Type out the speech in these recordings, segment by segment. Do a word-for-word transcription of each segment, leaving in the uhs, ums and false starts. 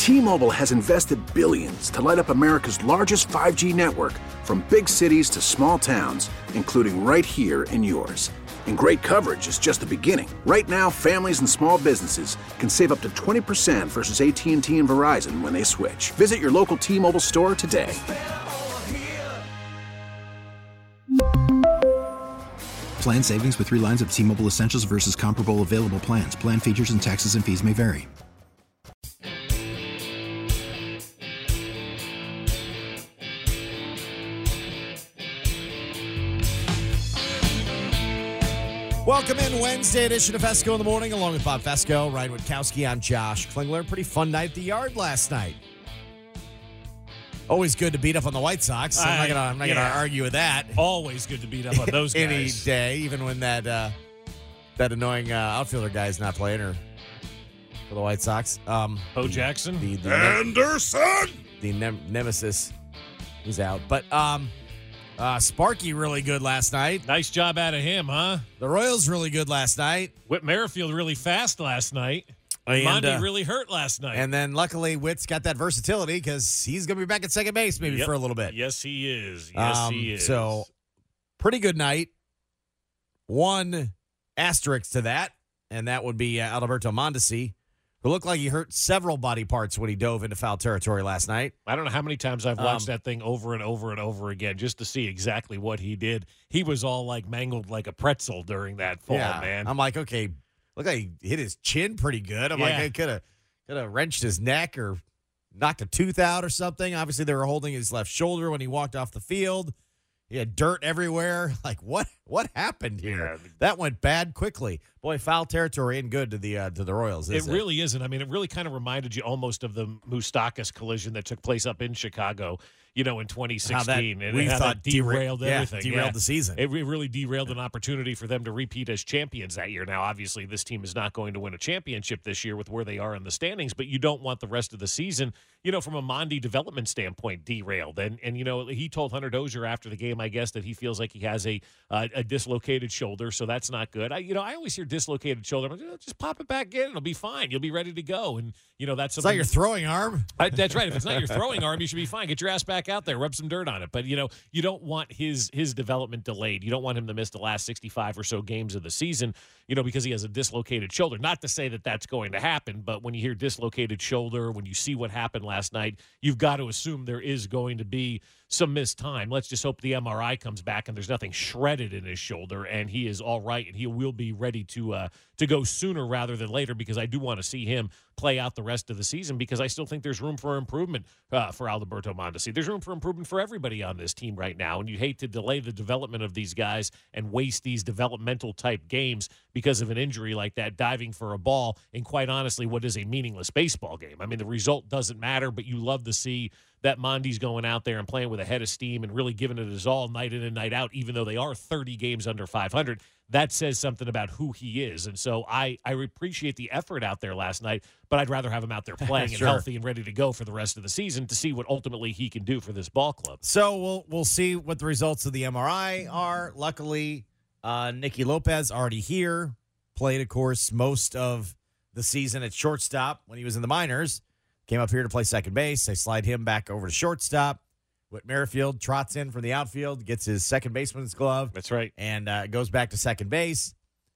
T-Mobile has invested billions to light up America's largest five G network, from big cities to small towns, including right here in yours. And great coverage is just the beginning. Right now, families and small businesses can save up to twenty percent versus A T and T and Verizon when they switch. Visit your local T-Mobile store today. Plan savings with three lines of T-Mobile Essentials versus comparable available plans. Plan features and taxes and fees may vary. Welcome in Wednesday edition of Fesco in the Morning, along with Bob Fesco, Ryan Witkowski. I'm Josh Klingler. Pretty fun night at the Yard last night. Always good to beat up on the White Sox. I'm not gonna, I'm not yeah. gonna argue with that. Always good to beat up on those guys any day, even when that uh, that annoying uh, outfielder guy is not playing or for the White Sox. Um, Bo the, Jackson, the, the Anderson, the nem- nemesis, he's out. But um, uh, Sparky really good last night. Nice job out of him, huh? The Royals really good last night. Whit Merrifield really fast last night. And, Monty uh, really hurt last night. And then luckily Witt's got that versatility because he's going to be back at second base maybe yep. for a little bit. Yes, he is. Yes, um, he is. So, pretty good night. One asterisk to that, and that would be uh, Alberto Mondesi, who looked like he hurt several body parts when he dove into foul territory last night. I don't know how many times I've watched Um, that thing over and over and over again just to see exactly what he did. He was all like mangled like a pretzel during that fall, yeah, man. I'm like, okay, look like he hit his chin pretty good. I'm Yeah. like, I could have could have wrenched his neck or knocked a tooth out or something. Obviously, they were holding his left shoulder when he walked off the field. He had dirt everywhere. Like, what what happened here? Yeah. That went bad quickly. Boy, foul territory ain't good to the uh, to the Royals, It is it? really isn't. I mean, it really kind of reminded you almost of the Moustakas collision that took place up in Chicago, you know, in twenty How that sixteen. and we how thought that derailed dera- yeah, everything. derailed Yeah. the season. It re- really derailed an opportunity for them to repeat as champions that year. Now, obviously, this team is not going to win a championship this year with where they are in the standings, but you don't want the rest of the season, you know, from a Mondi development standpoint, derailed. And, and you know, he told Hunter Dozier after the game, I guess, that he feels like he has a uh, a dislocated shoulder, so that's not good. I, you know, I always hear dislocated shoulder. I'm like, "Oh, just pop it back in. It'll be fine. You'll be ready to go." And, you know, that's It's something. not your throwing arm. I, that's right. If it's not your throwing arm, you should be fine. Get your ass back out there, rub some dirt on it. But, you know, you don't want his his development delayed. You don't want him to miss the last sixty-five or so games of the season, you know, because he has a dislocated shoulder. Not to say that that's going to happen, but when you hear dislocated shoulder, when you see what happened last night, you've got to assume there is going to be some missed time. Let's just hope the M R I comes back and there's nothing shredded in his shoulder and he is all right and he will be ready to uh, to go sooner rather than later, because I do want to see him play out the rest of the season, because I still think there's room for improvement uh, for Alberto Mondesi. There's room for improvement for everybody on this team right now, and you hate to delay the development of these guys and waste these developmental type games because of an injury like that, diving for a ball in, quite honestly, what is a meaningless baseball game. I mean, the result doesn't matter, but you love to see that Mondi's going out there and playing with a head of steam and really giving it his all night in and night out, even though they are thirty games under five hundred. That says something about who he is. And so I, I appreciate the effort out there last night, but I'd rather have him out there playing Sure. and healthy and ready to go for the rest of the season to see what ultimately he can do for this ball club. So we'll we'll see what the results of the M R I are. Luckily, uh, Nicky Lopez already here. Played, of course, most of the season at shortstop when he was in the minors. Came up here to play second base. They slide him back over to shortstop. Whit Merrifield trots in from the outfield, gets his second baseman's glove. That's right. And uh, goes back to second base.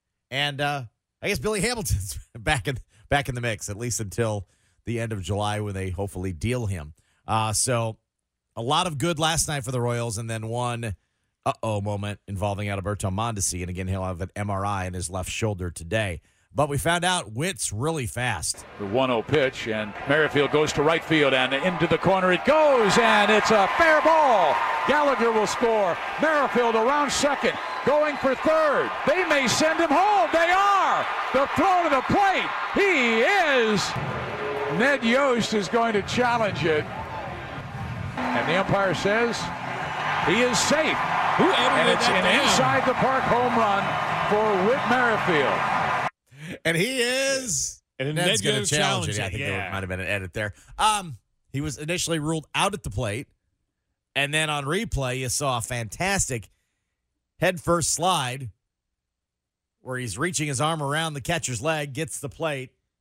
And uh, I guess Billy Hamilton's back in back in the mix, at least until the end of July when they hopefully deal him. Uh, so a lot of good last night for the Royals, and then one uh-oh moment involving Alberto Mondesi. And again, he'll have an M R I in his left shoulder today. But we found out Witt's really fast. The one oh pitch, and Merrifield goes to right field, and into the corner it goes, and it's a fair ball. Gallagher will score. Merrifield around second, going for third. They may send him home. They are. The throw to the plate. He is. Ned Yost is going to challenge it. And the umpire says he is safe. Who edited And it's that an down? inside the park home run for Whit Merrifield. And he is. And Ned's Ned going Yost to challenge it. challenged I it, think yeah. there might have been an edit there. Um, he was initially ruled out at the plate. And then on replay, you saw a fantastic head first slide where he's reaching his arm around the catcher's leg, gets the plate,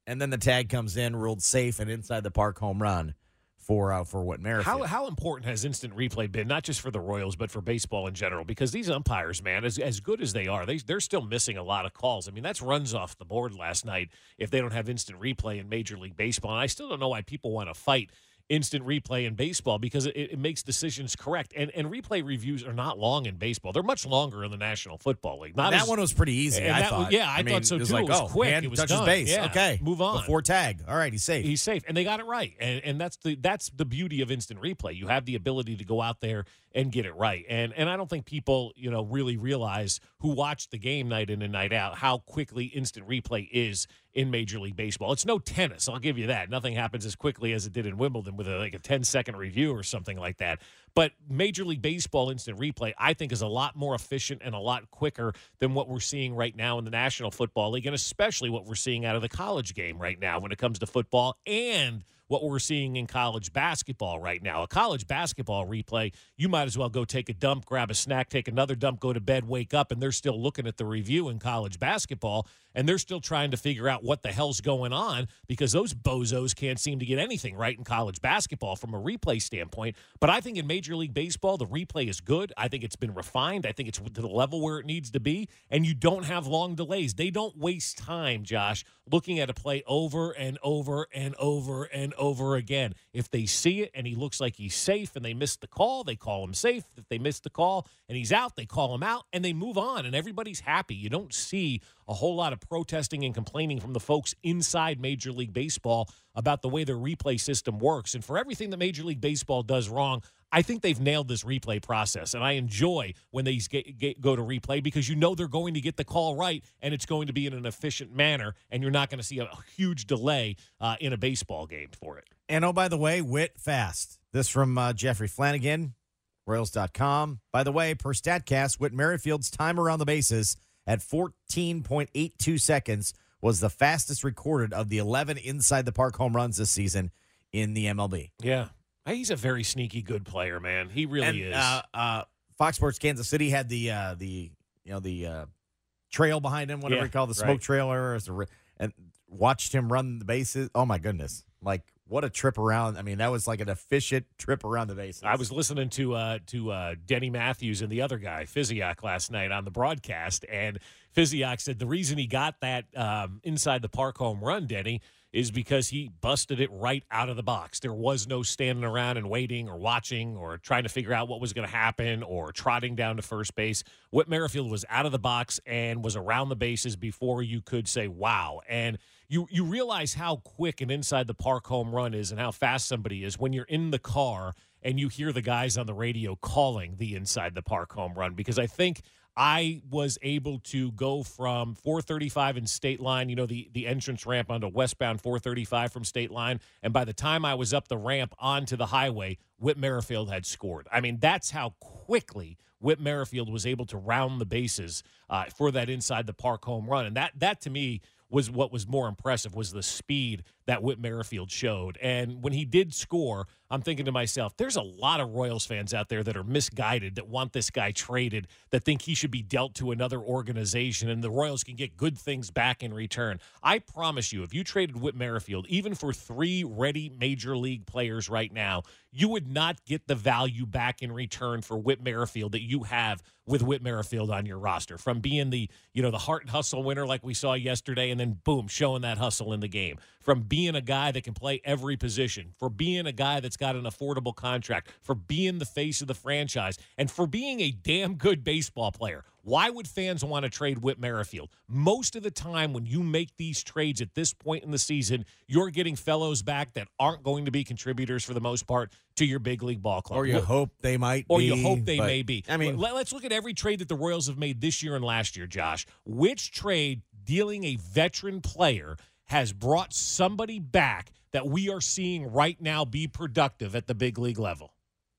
and then the tag comes in, ruled safe, and inside the park home run for uh, for Whit Merrifield. How how important has instant replay been, not just for the Royals, but for baseball in general? Because these umpires, man, as as good as they are, they they're still missing a lot of calls. I mean, that's runs off the board last night if they don't have instant replay in Major League Baseball. And I still don't know why people want to fight instant replay in baseball, because it, it makes decisions correct. And and replay reviews are not long in baseball. They're much longer in the National Football League. Not that as, one was pretty easy, and I that thought. Was, yeah, I, I mean, thought so it was too. like, it was oh, quick. hand It was touches done. base. Yeah. Okay, move on. Before tag. All right, he's safe. He's safe. And they got it right. And and that's the that's the beauty of instant replay. You have the ability to go out there and get it right. And and I don't think people, you know, really realize who watch the game night in and night out how quickly instant replay is in Major League Baseball. It's no tennis, I'll give you that. Nothing happens as quickly as it did in Wimbledon with a, like a ten-second review or something like that. But Major League Baseball instant replay, I think, is a lot more efficient and a lot quicker than what we're seeing right now in the National Football League, and especially what we're seeing out of the college game right now when it comes to football, and what we're seeing in college basketball right now. A college basketball replay, you might as well go take a dump, grab a snack, take another dump, go to bed, wake up, and they're still looking at the review in college basketball, and they're still trying to figure out what the hell's going on, because those bozos can't seem to get anything right in college basketball from a replay standpoint. But I think in Major League Baseball, the replay is good. I think it's been refined. I think it's to the level where it needs to be, and you don't have long delays. They don't waste time, Josh, looking at a play over and over and over and over again. If they see it and he looks like he's safe and they miss the call, they call him safe. If they miss the call and he's out, they call him out, and they move on, and everybody's happy. You don't see a whole lot of protesting and complaining from the folks inside Major League Baseball about the way their replay system works. And for everything that Major League Baseball does wrong, I think they've nailed this replay process, and I enjoy when they get, get, go to replay, because you know they're going to get the call right, and it's going to be in an efficient manner, and you're not going to see a, a huge delay uh, in a baseball game for it. And, oh, by the way, Whit fast. This from uh, Jeffrey Flanagan, Royals dot com. By the way, per StatCast, Whit Merrifield's time around the bases at fourteen point eight two seconds was the fastest recorded of the eleven inside the park home runs this season in the M L B. Yeah. He's a very sneaky good player, man. He really and, is. Uh, uh, Fox Sports Kansas City had the uh, the you know the uh, trail behind him, whatever yeah, you call it, the right. smoke trailer, as a, and watched him run the bases. Oh my goodness! Like, what a trip around! I mean, that was like an efficient trip around the bases. I was listening to uh, to uh, Denny Matthews and the other guy, Physiak, last night on the broadcast, and Physiak said the reason he got that um, inside the park home run, Denny, is because he busted it right out of the box. There was no standing around and waiting or watching or trying to figure out what was going to happen or trotting down to first base. Whit Merrifield was out of the box and was around the bases before you could say, wow. And you you realize how quick an inside the park home run is and how fast somebody is when you're in the car and you hear the guys on the radio calling the inside the park home run, because I think I was able to go from four thirty-five in State Line, you know, the, the entrance ramp onto westbound four thirty-five from State Line, and by the time I was up the ramp onto the highway, Whit Merrifield had scored. I mean, that's how quickly Whit Merrifield was able to round the bases uh, for that inside the park home run. And that, that to me, was what was more impressive, was the speed that Whit Merrifield showed. And when he did score, I'm thinking to myself, there's a lot of Royals fans out there that are misguided, that want this guy traded, that think he should be dealt to another organization, and the Royals can get good things back in return. I promise you, if you traded Whit Merrifield, even for three ready major league players right now, you would not get the value back in return for Whit Merrifield that you have with Whit Merrifield on your roster, from being the, you know, the heart and hustle winner like we saw yesterday, and then boom, showing that hustle in the game, from being a guy that can play every position, for being a guy that's got an affordable contract, for being the face of the franchise, and for being a damn good baseball player. Why would fans want to trade Whit Merrifield? Most of the time when you make these trades at this point in the season, you're getting fellows back that aren't going to be contributors for the most part to your big league ball club. Or you Look, hope they might Or be. you hope they but, may be. I mean, Let, let's look at every trade that the Royals have made this year and last year, Josh. Which trade dealing a veteran player has brought somebody back that we are seeing right now be productive at the big league level?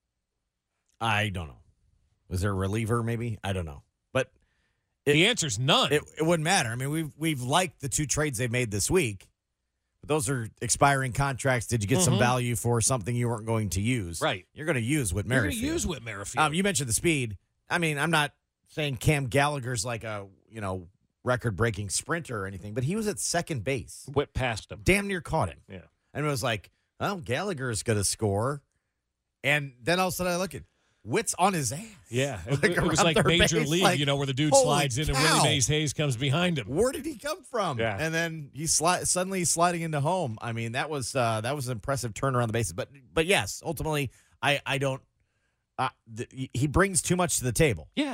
I don't know. Was there a reliever maybe? I don't know. But it, the answer's none. It, it wouldn't matter. I mean, we've we've liked the two trades they've made this week. But those are expiring contracts. Did you get mm-hmm. some value for something you weren't going to use? Right. You're going to use Whit You're Merrifield. going to use Whit Merrifield. Um, you mentioned the speed. I mean, I'm not saying Cam Gallagher's like a, you know, record-breaking sprinter or anything, but he was at second base. Whipped past him. Damn near caught him. Yeah. And it was like, oh, Gallagher's going to score. And then all of a sudden I look at Witt's on his ass. Yeah. Like it, it was around like third Major base, League, like, you know, where the dude holy slides in and cow. Willie Mays Hayes comes behind him. Where did he come from? Yeah. And then he sli- suddenly sliding into home. I mean, that was uh, that was an impressive turn around the bases. But but yes, ultimately, I I don't. Uh, th- he brings too much to the table, Yeah.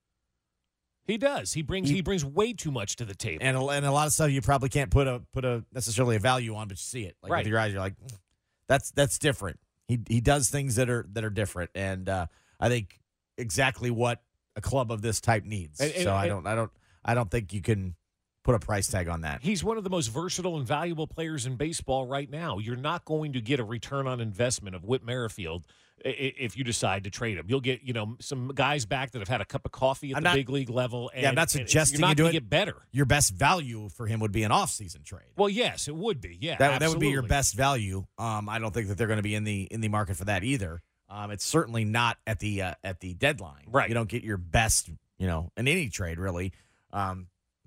He does. He brings He- he brings way too much to the table. and a, and a lot of stuff you probably can't put a put a necessarily a value on, but you see it like Right. with your eyes. You're like, "Mm, that's that's different. He he does things that are that are different, and uh, I think exactly what a club of this type needs. And- and- so I and- don't I don't I don't think you can put a price tag on that. He's one of the most versatile and valuable players in baseball right now. You're not going to get a return on investment of Whit Merrifield i- i- if you decide to trade him. You'll get, you know, some guys back that have had a cup of coffee at I'm the not- big league level. And, Yeah, I'm not and suggesting you're you not do gonna it. get better. Your best value for him would be an off-season trade. Well, yes, it would be. Yeah, That, that would be your absolutely. best value. Um, I don't think that they're going to be in the in the market for that either. Um, it's certainly not at the uh, at the deadline. Right. You don't get your best, you know, in any trade really, um,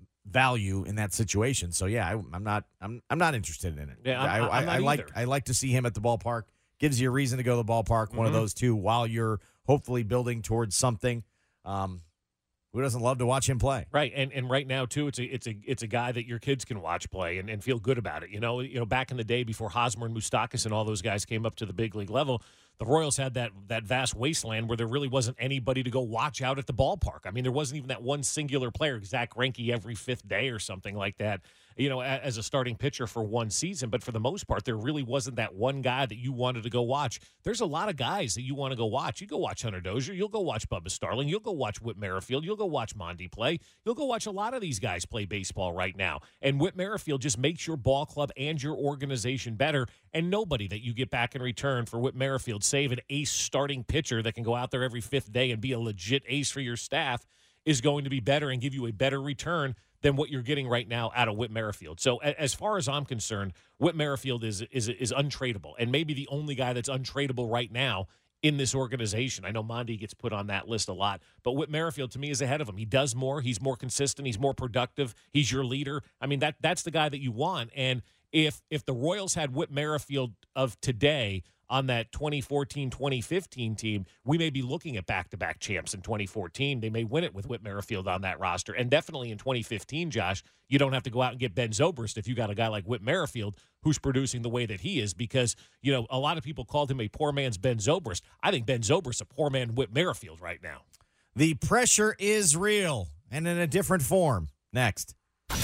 value in that situation. So yeah, I, I'm not I'm I'm not interested in it. Yeah, I'm- I, I'm I, not I like either. I like to see him at the ballpark. Gives you a reason to go to the ballpark. One of Mhm. those two while you're hopefully building towards something. Um, who doesn't love to watch him play? Right, and and right now too, it's a it's a it's a guy that your kids can watch play and, and feel good about it. You know, you know, back in the day before Hosmer and Moustakas and all those guys came up to the big league level, the Royals had that that vast wasteland where there really wasn't anybody to go watch out at the ballpark. I mean, there wasn't even that one singular player, Zach Greinke, every fifth day or something like that. You know, a- as a starting pitcher for one season, but for the most part, there really wasn't that one guy that you wanted to go watch. There's a lot of guys that you want to go watch. You go watch Hunter Dozier, you'll go watch Bubba Starling, you'll go watch Whit Merrifield, you'll go watch Mondi play, you'll go watch a lot of these guys play baseball right now. And Whit Merrifield just makes your ball club and your organization better. And nobody that you get back in return for Whit Merrifield, save an ace starting pitcher that can go out there every fifth day and be a legit ace for your staff, is going to be better and give you a better return than what you're getting right now out of Whit Merrifield. So a- as far as I'm concerned, Whit Merrifield is is is untradeable, and maybe the only guy that's untradeable right now in this organization. I know Mondi gets put on that list a lot, but Whit Merrifield to me is ahead of him. He does more. He's more consistent. He's more productive. He's your leader. I mean, that that's the guy that you want. And if if the Royals had Whit Merrifield of today on that twenty fourteen twenty fifteen team, we may be looking at back-to-back champs in twenty fourteen. They may win it with Whit Merrifield on that roster. And definitely in twenty fifteen, Josh, you don't have to go out and get Ben Zobrist if you got a guy like Whit Merrifield who's producing the way that he is, because, you know, a lot of people called him a poor man's Ben Zobrist. I think Ben Zobrist a poor man Whit Merrifield right now. The pressure is real and in a different form. Next.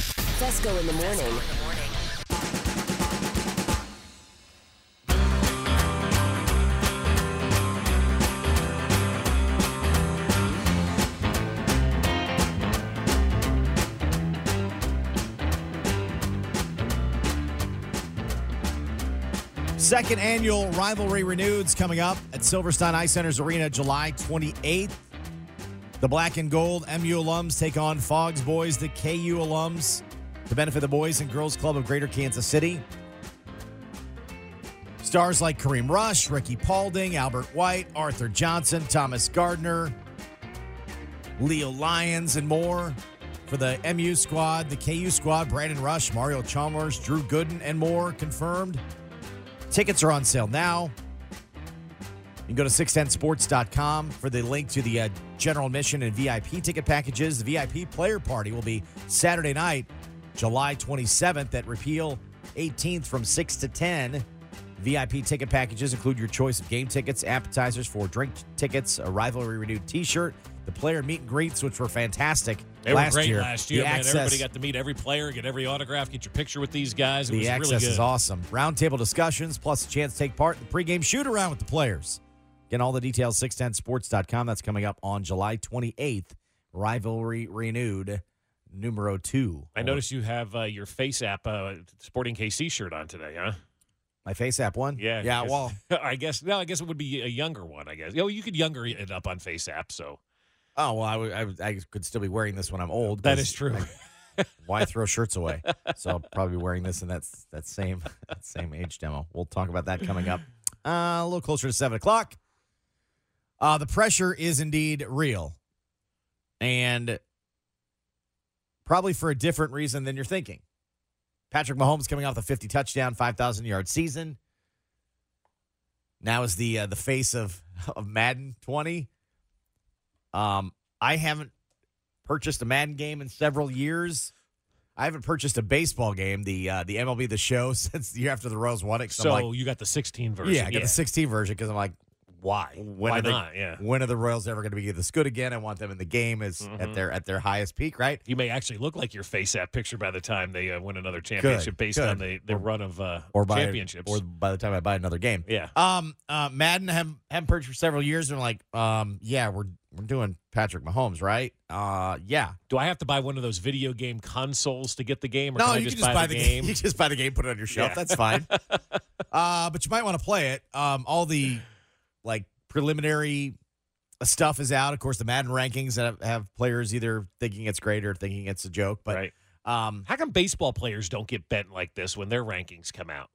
Fesco in the morning. Second annual rivalry renewed's coming up at Silverstein Ice Center's Arena July twenty-eighth. The black and gold M U alums take on Fogs boys, the K U alums, to benefit the Boys and Girls Club of Greater Kansas City. Stars like Kareem Rush, Ricky Paulding, Albert White, Arthur Johnson, Thomas Gardner, Leo Lyons, and more. For the M U squad, the K U squad, Brandon Rush, Mario Chalmers, Drew Gooden, and more confirmed. Tickets are on sale now. You can go to six ten sports dot com for the link to the uh, general admission and V I P ticket packages. The V I P player party will be Saturday night, July twenty-seventh at Repeal eighteenth from six to ten. V I P ticket packages include your choice of game tickets, appetizers for drink tickets, a rivalry renewed t-shirt, the player meet and greets, which were fantastic They last were great year. last year, The man. access- Everybody got to meet every player, get every autograph, get your picture with these guys. It The was access really good. is awesome. Roundtable discussions, plus a chance to take part in the pregame shoot-around with the players. Again, all the details, six ten sports dot com. That's coming up on July twenty-eighth. Rivalry renewed, numero two. I noticed you have uh, your Face App uh, Sporting K C shirt on today, huh? My Face App one? Yeah. Yeah, I guess- well, I guess, no, I guess it would be a younger one, I guess. Oh, you could younger it up on Face App, so. oh, well, I, would- I, would- I could still be wearing this when I'm old. That 'cause is true. I- why throw shirts away? So I'll probably be wearing this in that, that, same, that same age demo. We'll talk about that coming up uh, a little closer to seven o'clock. Uh, the pressure is indeed real. And probably for a different reason than you're thinking. Patrick Mahomes coming off the fifty touchdown, five thousand yard season. Now is the uh, the face of, of Madden twenty. Um, I haven't purchased a Madden game in several years. I haven't purchased a baseball game, the uh, the M L B The Show, since the year after the Royals won it. So I'm like, you got the sixteen version. yeah, I got the sixteen version because I'm like, Why? when Why are they, not? Yeah. When are the Royals ever going to be this good again? I want them in the game as Mhm. at their at their highest peak, right? You may actually look like your face app picture by the time they uh, win another championship based good. on the, the run of uh, Or by championships. or by the time I buy another game. yeah. Um, uh, Madden haven't, haven't purchased for several years, and I'm like, um, yeah, we're we're doing Patrick Mahomes, right? Uh, yeah. Do I have to buy one of those video game consoles to get the game, or No, can I you just, can just buy, buy the the game? You just buy the game, put it on your shelf. Yeah. That's fine. uh, but you might want to play it. Um, all the like preliminary stuff is out. Of course, the Madden rankings that have, have players either thinking it's great or thinking it's a joke. But right. um, How come baseball players don't get bent like this when their rankings come out?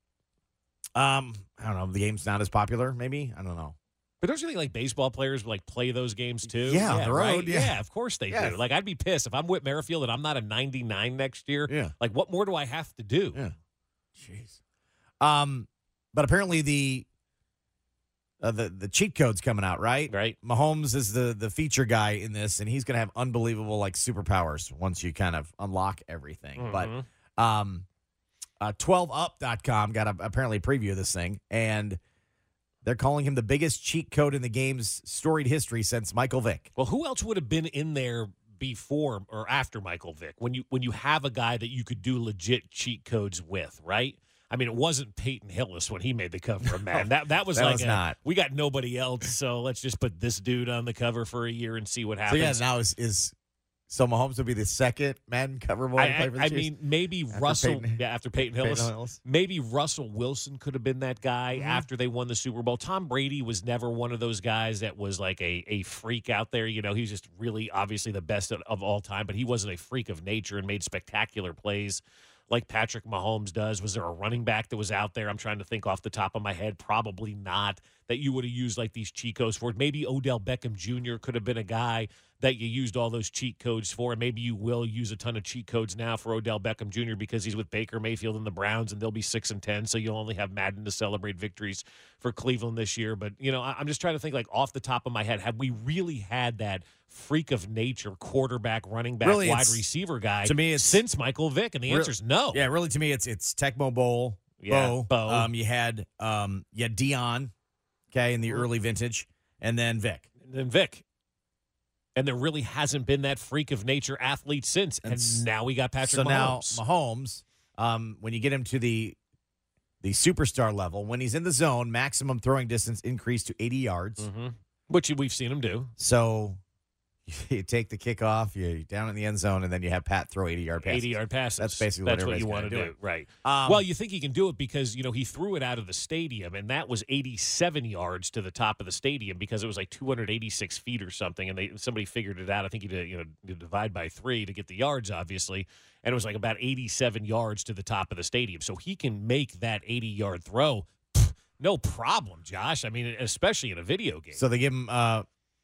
um, I don't know. The game's not as popular. Maybe I don't know. But don't you think like baseball players like play those games too? Yeah, on the road, right? yeah. of course they Yeah. do. Like I'd be pissed if I'm Whit Merrifield and I'm not a ninety-nine next year. Yeah. Like what more do I have to do? Yeah. Jeez. Um, but apparently the uh, the the cheat code's coming out, right? Right. Mahomes is the the feature guy in this, and he's gonna have unbelievable like superpowers once you kind of unlock everything. Mhm. But um, uh, twelve up dot com got a, apparently a preview of this thing, and they're calling him the biggest cheat code in the game's storied history since Michael Vick. Well, who else would have been in there before or after Michael Vick when you when you have a guy that you could do legit cheat codes with, right? I mean, it wasn't Peyton Hillis when he made the cover of Madden. That that was That like was a, not. we got nobody else, so let's just put this dude on the cover for a year and see what So happens. yeah, now is is so Mahomes would be the second Madden cover boy to I, play I, for the I Chiefs? mean, maybe After Russell. Peyton- yeah, after Peyton Peyton Hillis, Hillis. maybe Russell Wilson could have been that guy Mhm. after they won the Super Bowl. Tom Brady was never one of those guys that was like a a freak out there. You know, he's just really obviously the best of, of all time, but he wasn't a freak of nature and made spectacular plays like Patrick Mahomes does. Was there a running back that was out there? I'm trying to think off the top of my head. Probably not. That you would have used like these cheat codes for. Maybe Odell Beckham Junior could have been a guy that you used all those cheat codes for. And maybe you will use a ton of cheat codes now for Odell Beckham Junior because he's with Baker Mayfield and the Browns, and they'll be six and ten. So you'll only have Madden to celebrate victories for Cleveland this year. But you know, I, I'm just trying to think like off the top of my head, have we really had that freak of nature quarterback, running back, Really, wide it's- receiver guy to me, it's- since Michael Vick? And the Re- answer is no. Yeah, really, to me, it's it's Tecmo Bowl. Yeah, Bo. Bo. Um, you had um, you had Dion, okay, in the Mhm. early vintage, and then Vic. And then Vic. And there really hasn't been that freak of nature athlete since. And, And s- now we got Patrick so Mahomes. now Mahomes, um, when you get him to the the superstar level, when he's in the zone, maximum throwing distance increased to eighty yards. hmm Which we've seen him do. So you take the kickoff, you down in the end zone, and then you have Pat throw eighty yard passes. eighty-yard passes. That's basically what That's what everybody's you want to gotta do. do. Right. Um, well, you think he can do it because, you know, he threw it out of the stadium, and that was eighty-seven yards to the top of the stadium because it was like two hundred eighty-six feet or something, and they somebody figured it out. I think you did, you know, you divide by three to get the yards, obviously, and it was like about eighty-seven yards to the top of the stadium. So he can make that eighty-yard throw, pff, no problem, Josh. I mean, especially in a video game. so they give him uh,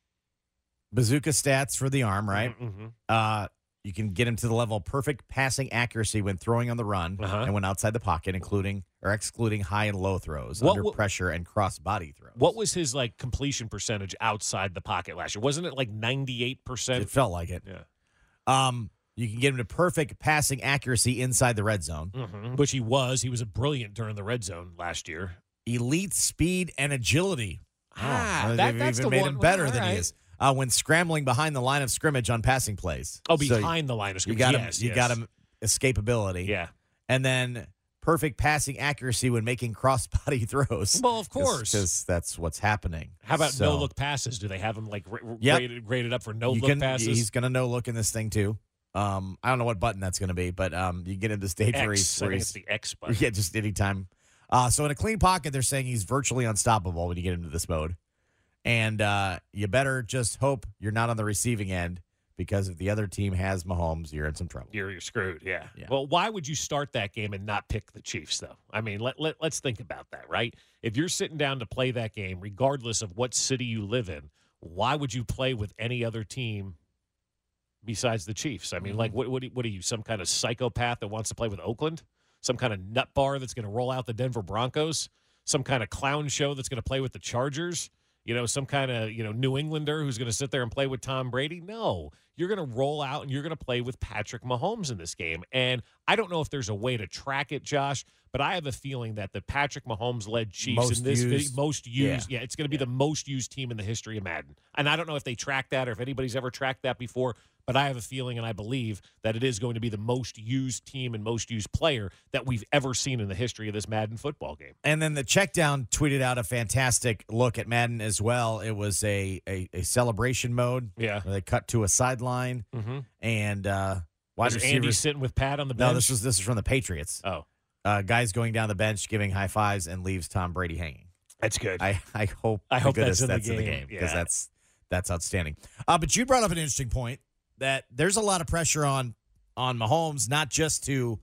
bazooka stats for the arm, right? Mm-hmm. Uh, you can get him to the level of perfect passing accuracy when throwing on the run Uh-huh. and when outside the pocket, including or excluding high and low throws, What under wa- pressure, and cross body throws. What was his like completion percentage outside the pocket last year? Wasn't it like ninety-eight It percent? felt like it. Yeah. Um, you can get him to perfect passing accuracy inside the red zone, Mm-hmm. Which he was. He was a brilliant during the red zone last year. elite speed and agility. Ah, Oh, that- they've that's even the made one- him better all than he right. is uh, when scrambling behind the line of scrimmage on passing plays. Oh, So behind the line of you scrimmage. got yes, him. You yes. got him escapability. Yeah. and then perfect passing accuracy when making cross-body throws. Well, of course. because that's what's happening. How about So, no look passes? Do they have him like r- r- Yep. graded, graded up for no you look can- passes? He's going to no look in this thing too. Um, I don't know what button that's going to be, but um, you get into the stage where X. he's, I where think he's it's the X button. yeah, just anytime. Uh, so in a clean pocket, they're saying he's virtually unstoppable when you get into this mode, and uh, you better just hope you're not on the receiving end because if the other team has Mahomes, you're in some trouble. You're, you're screwed. Yeah. Yeah. Well, why would you start that game and not pick the Chiefs, though? I mean, let, let, let's think about that, right? If you're sitting down to play that game, regardless of what city you live in, why would you play with any other team besides the Chiefs. I mean, mm-hmm. like, what, what, what are you, some kind of psychopath that wants to play with Oakland? Some kind of nut bar that's going to roll out the Denver Broncos? Some kind of clown show that's going to play with the Chargers? You know, some kind of, you know, New Englander who's going to sit there and play with Tom Brady? No. You're going to roll out and you're going to play with Patrick Mahomes in this game. And I don't know if there's a way to track it, Josh, but I have a feeling that the Patrick Mahomes-led Chiefs most in this used. video, most used, yeah, yeah it's going to be yeah. the most used team in the history of Madden. And I don't know if they track that or if anybody's ever tracked that before, but I have a feeling and I believe that it is going to be the most used team and most used player that we've ever seen in the history of this Madden football game. And then the Checkdown tweeted out a fantastic look at Madden as well. It was a a, a celebration mode. Yeah. Where they cut to a sideline mm-hmm. and uh, wide was Andy sitting with Pat on the bench? No, this was this is from the Patriots. Oh. Uh, guys going down the bench, giving high fives, and leaves Tom Brady hanging. That's good. I, I hope. I hope that's, in, that's the in the game because yeah. that's that's outstanding. Uh, but you brought up an interesting point that there's a lot of pressure on on Mahomes, not just to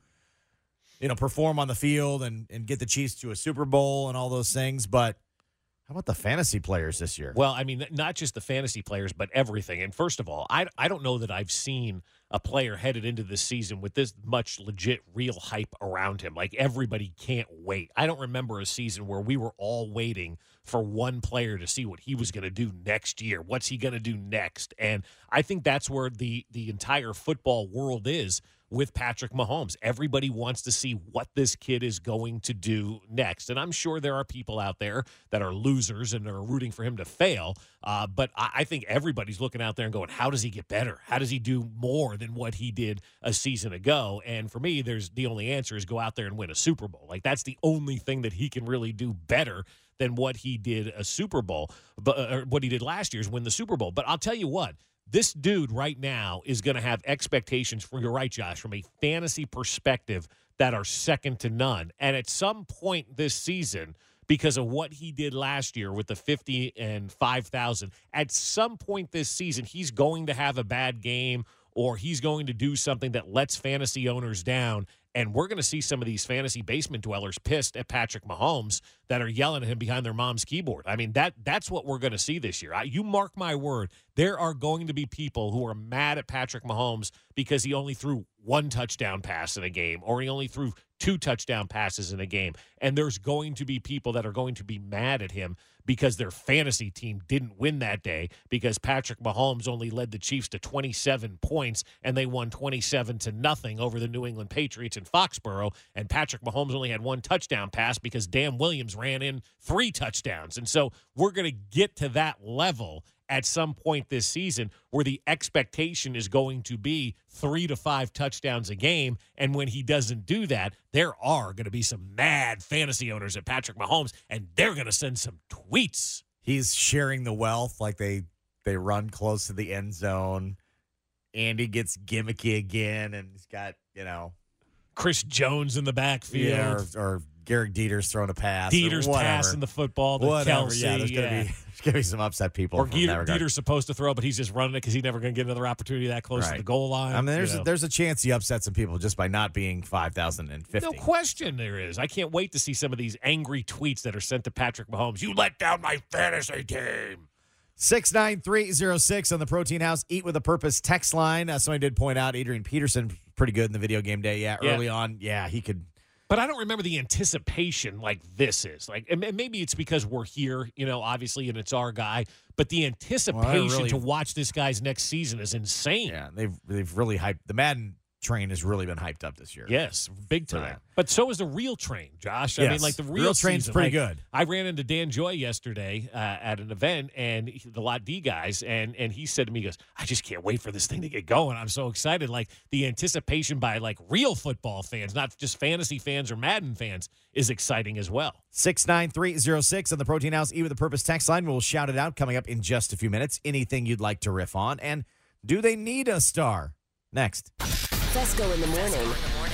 you know perform on the field and and get the Chiefs to a Super Bowl and all those things, but how about the fantasy players this year? Well, I mean, not just the fantasy players, but everything. And first of all, I I don't know that I've seen a player headed into this season with this much legit real hype around him. Like, everybody can't wait. I don't remember a season where we were all waiting for one player to see what he was going to do next year. What's he going to do next? And I think that's where the the entire football world is with Patrick Mahomes. Everybody wants to see what this kid is going to do next. And I'm sure there are people out there that are losers and are rooting for him to fail. Uh, but I, I think everybody's looking out there and going, how does he get better? How does he do more than what he did a season ago? And for me, there's the only answer is go out there and win a Super Bowl. Like, that's the only thing that he can really do better than what he did a Super Bowl, but or what he did last year is win the Super Bowl. But I'll tell you what, this dude right now is going to have expectations, for you're right, Josh, from a fantasy perspective that are second to none. And at some point this season, because of what he did last year with the fifty and five thousand, at some point this season, he's going to have a bad game or he's going to do something that lets fantasy owners down. And we're going to see some of these fantasy basement dwellers pissed at Patrick Mahomes that are yelling at him behind their mom's keyboard. I mean, that that's what we're going to see this year. I, you mark my word, there are going to be people who are mad at Patrick Mahomes because he only threw one touchdown pass in a game or he only threw two touchdown passes in a game. And there's going to be people that are going to be mad at him because their fantasy team didn't win that day because Patrick Mahomes only led the Chiefs to twenty-seven points and they won twenty-seven to nothing over the New England Patriots in Foxborough. And Patrick Mahomes only had one touchdown pass because Dan Williams ran in three touchdowns. And so we're going to get to that level at some point this season where the expectation is going to be three to five touchdowns a game. And when he doesn't do that, there are going to be some mad fantasy owners at Patrick Mahomes, and they're going to send some tweets. He's sharing the wealth, like they they run close to the end zone. Andy gets gimmicky again, and he's got, you know, Chris Jones in the backfield. Yeah, or, or Garrett Dieter's throwing a pass. Dieter's passing the football to whatever. Kelsey. Yeah, there's going to yeah. be, there's gonna be some upset people. Or from Dieter, that Dieter's supposed to throw, but he's just running it because he's never going to get another opportunity that close right. to the goal line. I mean, there's, you know. a, there's a chance he upsets some people just by not being five thousand fifty. No question there is. I can't wait to see some of these angry tweets that are sent to Patrick Mahomes. You let down my fantasy team. six nine three oh six on the Protein House Eat with a Purpose text line. Uh, somebody did point out Adrian Peterson, pretty good in the video game day. Yeah, yeah. early on, yeah, he could. But I don't remember the anticipation like this is. Like, and maybe it's because we're here, you know, obviously, and it's our guy. But the anticipation well, really, to watch this guy's next season is insane. Yeah, they've they've really hyped the Madden train has really been hyped up this year. Yes, big time. that. But so is the real train, Josh. I Yes. mean, like the real, Real train's season, pretty like, good. I ran into Dan Joy yesterday uh, at an event, and he, the Lot D guys, and and he said to me, he goes, I just can't wait for this thing to get going. I'm so excited. Like, the anticipation by, like, real football fans, not just fantasy fans or Madden fans, is exciting as well. six nine three oh six on the Protein House Eat with a Purpose text line. We'll shout it out coming up in just a few minutes. Anything you'd like to riff on. And do they need a star? Next. Fesco in the morning.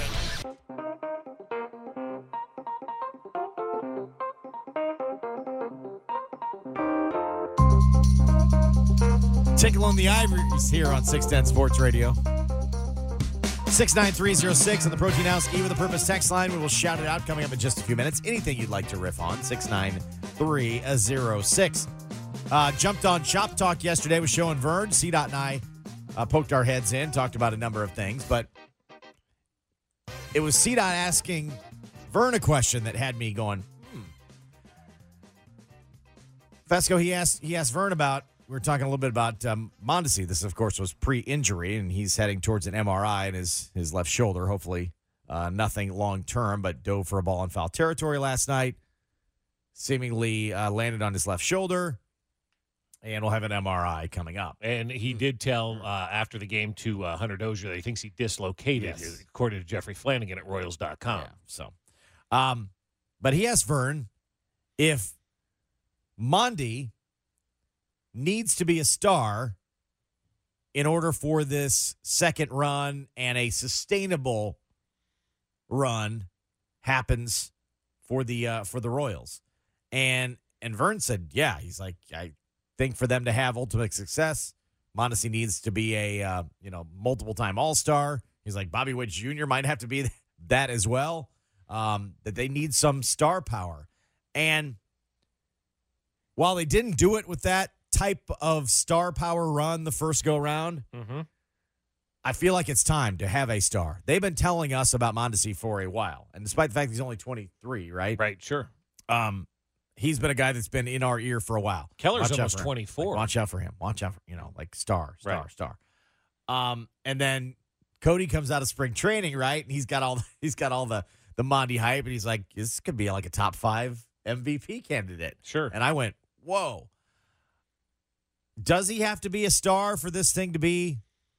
Tickle on the Ivories here on six ten Sports Radio. six nine three oh six on the Protein House Eat with a Purpose text line. We will shout it out coming up in just a few minutes. Anything you'd like to riff on, six nine three oh six. Uh, jumped on Shop Talk yesterday with Show and Vern. C. Dot and I uh, poked our heads in, talked about a number of things, but it was C DOT asking Vern a question that had me going, hmm. Fesco, he asked, he asked Vern about, we were talking a little bit about um, Mondesi. This, of course, was pre-injury, and he's heading towards an M R I in his, his left shoulder. Hopefully uh, nothing long-term, but dove for a ball in foul territory last night. Seemingly uh, landed on his left shoulder, and we'll have an M R I coming up. And he did tell uh, after the game to uh, Hunter Dozier that he thinks he dislocated, Yes. according to Jeffrey Flanagan at Royals dot com. Yeah, so, um, but he asked Vern if Mondi needs to be a star in order for this second run and a sustainable run happens for the uh, for the Royals. And and Vern said, yeah, he's like, I think for them to have ultimate success, Mondesi needs to be a uh, you know multiple time All Star. He's like, Bobby Witt Junior might have to be that as well. Um, that they need some star power. And while they didn't do it with that type of star power run the first go round, Mm-hmm. I feel like it's time to have a star. They've been telling us about Mondesi for a while, and despite the fact he's only twenty-three, right? Right, sure. Um, he's been a guy that's been in our ear for a while. Keller's Watch out almost for him. twenty-four. Like, watch out for him. Watch out for, you know, like star, star, Right. star. Um, and then Cody comes out of spring training, right? And he's got all he's got all the the Mondi hype, and he's like, this could be like a top five M V P candidate. Sure. And I went, whoa. Does he have to be a star for this thing to be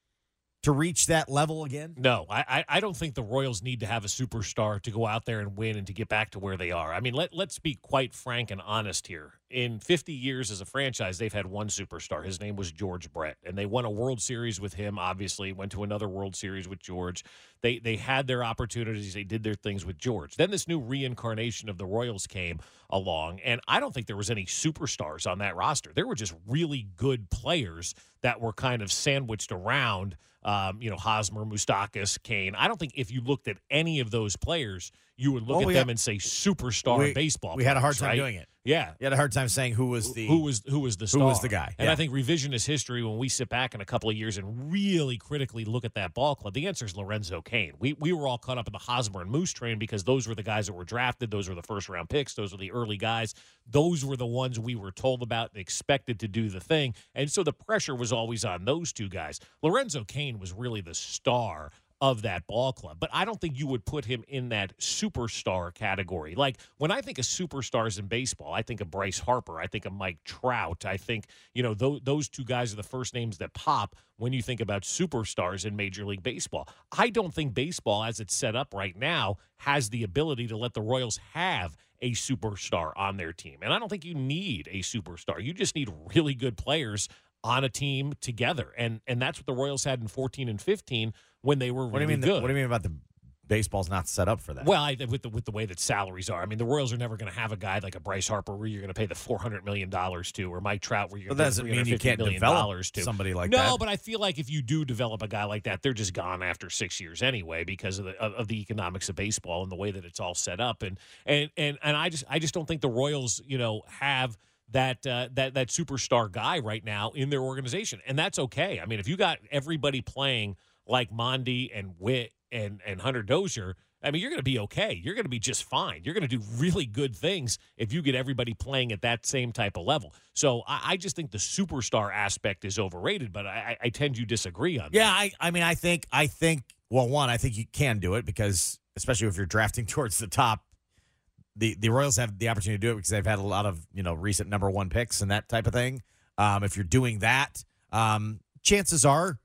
to reach that level again? No, I, I I don't think the Royals need to have a superstar to go out there and win and to get back to where they are. I mean, let, let's be quite frank and honest here. In fifty years as a franchise, they've had one superstar. His name was George Brett, and they won a World Series with him, obviously, went to another World Series with George. They they had their opportunities. They did their things with George. Then this new reincarnation of the Royals came along, and I don't think there was any superstars on that roster. There were just really good players that were kind of sandwiched around, um, you know, Hosmer, Moustakas, Kane. I don't think if you looked at any of those players, you would look Well, at we them had- and say superstar we, baseball We had a hard players, time right? doing it. Yeah. You had a hard time saying who was the who was who was the star. who was the guy. And Yeah. I think revisionist history, when we sit back in a couple of years and really critically look at that ball club, the answer is Lorenzo Cain. We we were all caught up in the Hosmer and Moose train because those were the guys that were drafted. Those were the first round picks. Those were the early guys. Those were the ones we were told about and expected to do the thing. And so the pressure was always on those two guys. Lorenzo Cain was really the star of that ball club. But I don't think you would put him in that superstar category. Like, when I think of superstars in baseball, I think of Bryce Harper. I think of Mike Trout. I think, you know, th- those two guys are the first names that pop when you think about superstars in Major League Baseball. I don't think baseball, as it's set up right now, has the ability to let the Royals have a superstar on their team. And I don't think you need a superstar. You just need really good players on a team together. And and that's what the Royals had in fourteen and fifteen when they were really What do you mean? good. The, what do you mean about the baseball's not set up for that? Well, I, with the with the way that salaries are, I mean, the Royals are never going to have a guy like a Bryce Harper where you're going to pay the four hundred million dollars to, or Mike Trout where you're Well, going that to doesn't pay mean you three hundred fifty can't million develop dollars to somebody like no, that. No, but I feel like if you do develop a guy like that, they're just gone after six years anyway because of the of, of the economics of baseball and the way that it's all set up. And and and and I just I just don't think the Royals, you know, have that uh, that that superstar guy right now in their organization, and that's okay. I mean, if you got everybody playing like Mondi and Witt and and Hunter Dozier, I mean, you're going to be okay. You're going to be just fine. You're going to do really good things if you get everybody playing at that same type of level. So I, I just think the superstar aspect is overrated, but I, I tend to disagree on yeah, that. I, I mean, I think, I think, well, one, I think you can do it because, especially if you're drafting towards the top, the, the Royals have the opportunity to do it because they've had a lot of, you know, recent number one picks and that type of thing. Um, if you're doing that, um, chances are,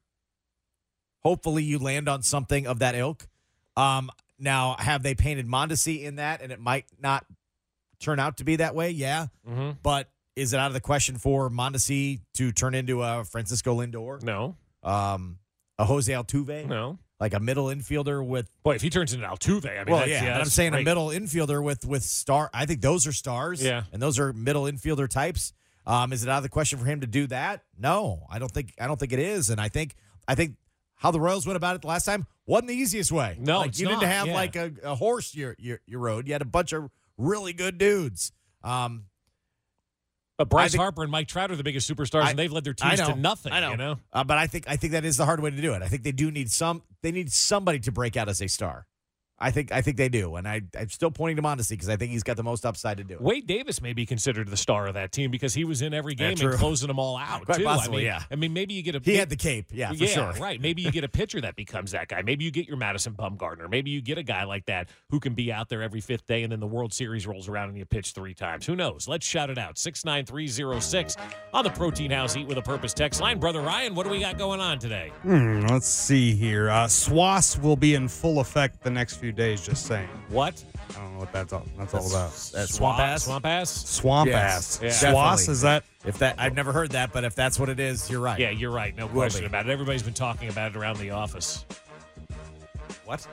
hopefully you land on something of that ilk. Um, Now, have they painted Mondesi in that, and it might not turn out to be that way? Yeah. Mm-hmm. But is it out of the question for Mondesi to turn into a Francisco Lindor? No. Um, a Jose Altuve? No. Like a middle infielder with... Boy, if he turns into Altuve, I mean, well, that's, yeah, yeah but I'm that's saying great. a middle infielder with, with star... I think those are stars. Yeah. And those are middle infielder types. Um, is it out of the question for him to do that? No, I don't think I don't think it is. And I think I think how the Royals went about it the last time wasn't the easiest way. No, like, it's you didn't not, have yeah. like a, a horse you you you rode. You had a bunch of really good dudes. Um, But Bryce think, Harper and Mike Trout are the biggest superstars, I, and they've led their I teams know, to nothing. I know. You know? Uh, but I think I think that is the hard way to do it. I think they do need some. They need somebody to break out as a star. I think I think they do, and I, I'm still pointing to Mondesi because I think he's got the most upside to do it. Wade Davis may be considered the star of that team because he was in every game Yeah, and closing them all out, Quite too. possibly, I mean, yeah. I mean, maybe you get a He had the cape, yeah, for yeah, sure. right. Maybe you get a pitcher that becomes that guy. Maybe you get your Madison Bumgarner. Maybe you get a guy like that who can be out there every fifth day, and then the World Series rolls around and you pitch three times. Who knows? Let's shout it out. six nine three oh six on the Protein House Eat with a Purpose text line. Brother Ryan, what do we got going on today? Hmm, let's see here. Uh, S W A S will be in full effect the next few days, just saying. What? I don't know what that's all, that's all about. That's Swamp Ass? Swamp Ass? Swamp Yes, ass. yeah. S W A S, Definitely. is that? If that I've never heard that, but if that's what it is, you're right. Yeah, you're right. No Will question be. about it. Everybody's been talking about it around the office. What?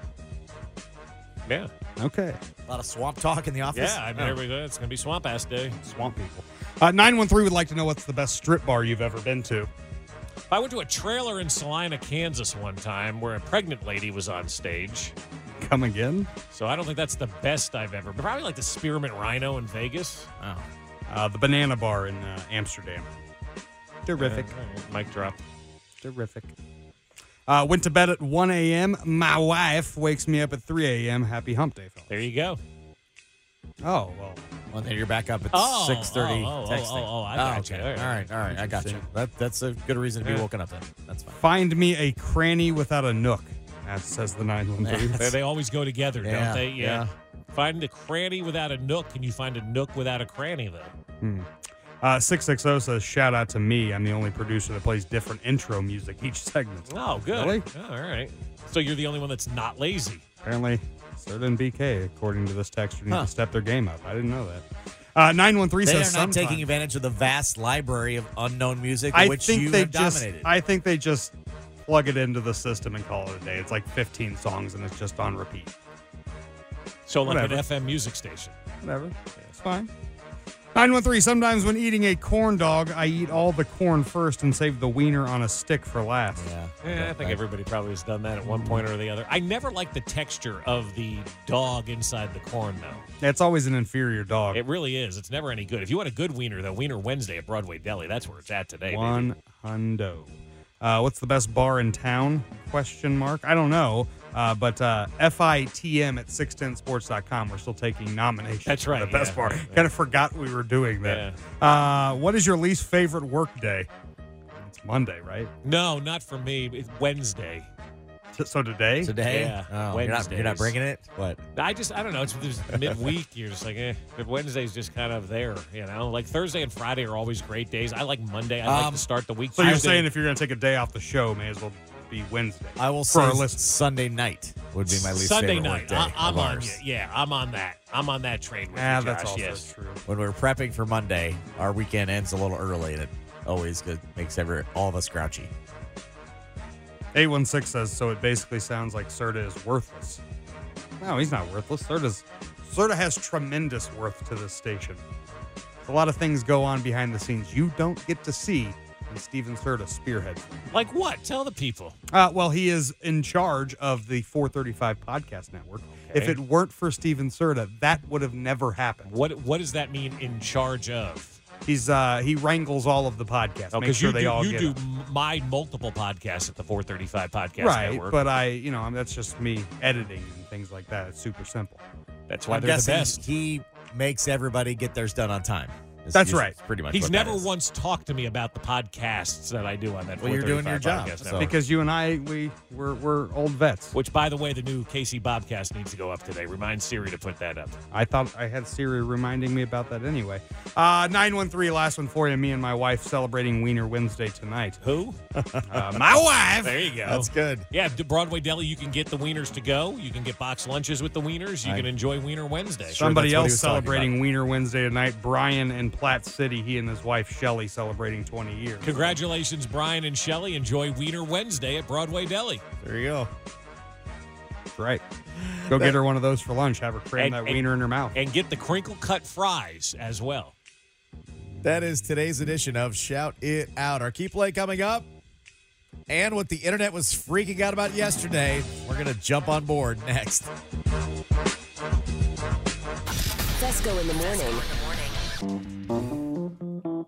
Yeah. Okay. A lot of swamp talk in the office. Yeah, I mean, Oh. everybody, it's going to be Swamp Ass Day. Swamp people. Uh, nine one three would like to know what's the best strip bar you've ever been to. I went to a trailer in Salina, Kansas one time where a pregnant lady was on stage. Come again? So I don't think that's the best I've ever. But probably like the Spearmint Rhino in Vegas. Oh. Uh, the Banana Bar in uh, Amsterdam. Terrific. Uh, mic drop. Terrific. Uh, went to bed at one a.m. My wife wakes me up at three a.m. Happy hump day, fellas. There you go. Oh, well. Well, then you're back up at Oh, six thirty oh, oh, texting. oh, oh, I got okay. you. All right. All right, all right. I got you. That, that's a good reason to be Yeah. woken up then. That's fine. Find me a cranny without a nook. That says the nine one three. They, they always go together, Yeah, don't they? yeah. Find a cranny without a nook. Can you find a nook without a cranny, though? Hmm. Uh, six six zero says, shout out to me. I'm the only producer that plays different intro music each segment. Oh, good. Really? Oh, all right. So you're the only one that's not lazy. Apparently, Serta and B K, according to this texter, need Huh. to step their game up. I didn't know that. Uh, nine one three They are says, not sometime- taking advantage of the vast library of unknown music, I which think you they have just, dominated. I think they just plug it into the system and call it a day. It's like fifteen songs and it's just on repeat. So like Whatever. an F M music station. Whatever. It's fine. nine one three, sometimes when eating a corn dog, I eat all the corn first and save the wiener on a stick for last. yeah. Yeah, I think everybody probably has done that at one point or the other. I never liked the texture of the dog inside the corn, though. It's always an inferior dog. It really is. It's never any good. If you want a good wiener, though, Wiener Wednesday at Broadway Deli, that's where it's at today. baby. One hundo. Uh, what's the best bar in town? Question mark. I don't know. Uh, but uh, F I T M at six ten sports dot com. We're still taking nominations. That's for right, the best yeah. bar. Yeah. Kind of forgot we were doing that. Uh, what is your least favorite work day? It's Monday, right? No, not for me. It's Wednesday. T- So today? Today? Yeah, Oh, you're, not, you're not Wednesdays. bringing it? What? I just, I don't know. It's just midweek. You're just like, eh. But Wednesday's just kind of there, you know? Like Thursday and Friday are always great days. I like Monday. I like Um, to start the week. So you're Tuesday. saying if you're going to take a day off the show, may as well be Wednesday. I will For say our list. Sunday night would be my least Sunday favorite night. work day I, of I'm on. ours. Yeah, I'm on that. I'm on that train with Ah, you, that's Josh. also Yes. true. When we're prepping for Monday, our weekend ends a little early, and it always good, makes every, all of us grouchy. eight one six says, so it basically sounds like Serta is worthless. No, he's not worthless. Serta's, Serta has tremendous worth to this station. A lot of things go on behind the scenes you don't get to see, and Steven Serta spearheads them. Like what? Tell the people. Uh, well, he is in charge of the four thirty-five Podcast Network. Okay. If it weren't for Steven Serta, that would have never happened. What What does that mean? In charge of? He's uh, he wrangles all of the podcasts. Oh, make because sure you they do, all you get do them. m- my multiple podcasts at the four thirty-five Podcast Right, Network. but I, you know, I mean, that's just me editing and things like that. It's super simple. That's why I'm they're the guessing best. he makes everybody get theirs done on time. Is- That's is right. Pretty much. He's what that never is. once talked to me about the podcasts that I do on that. Well, you're doing your four thirty-five job, Podcast so- Network. Because you and I, we we're we're old vets. Which, by the way, the new K C Bobcast needs to go up today. Remind Siri to put that up. I thought I had Siri reminding me about that anyway. Uh, nine one three, last one for you. Me and my wife celebrating Wiener Wednesday tonight. Who? Uh, my wife. There you go. That's good. Yeah, the Broadway Deli, you can get the wieners to go. You can get box lunches with the wieners. You I- can enjoy Wiener Wednesday. Somebody that's what he else was talking celebrating Wiener Wednesday tonight. Brian in Platte City. He and his wife Shelly celebrating twenty years. Congratulations, Brian and Shelley. Enjoy Wiener Wednesday at Broadway Deli. There you go. That's right. Go get her one of those for lunch. Have her cram And- that and- wiener in her mouth. And get the crinkle cut fries as well. That is today's edition of Shout It Out. Our key play coming up. And what the internet was freaking out about yesterday, we're going to jump on board next. Fesco in the morning.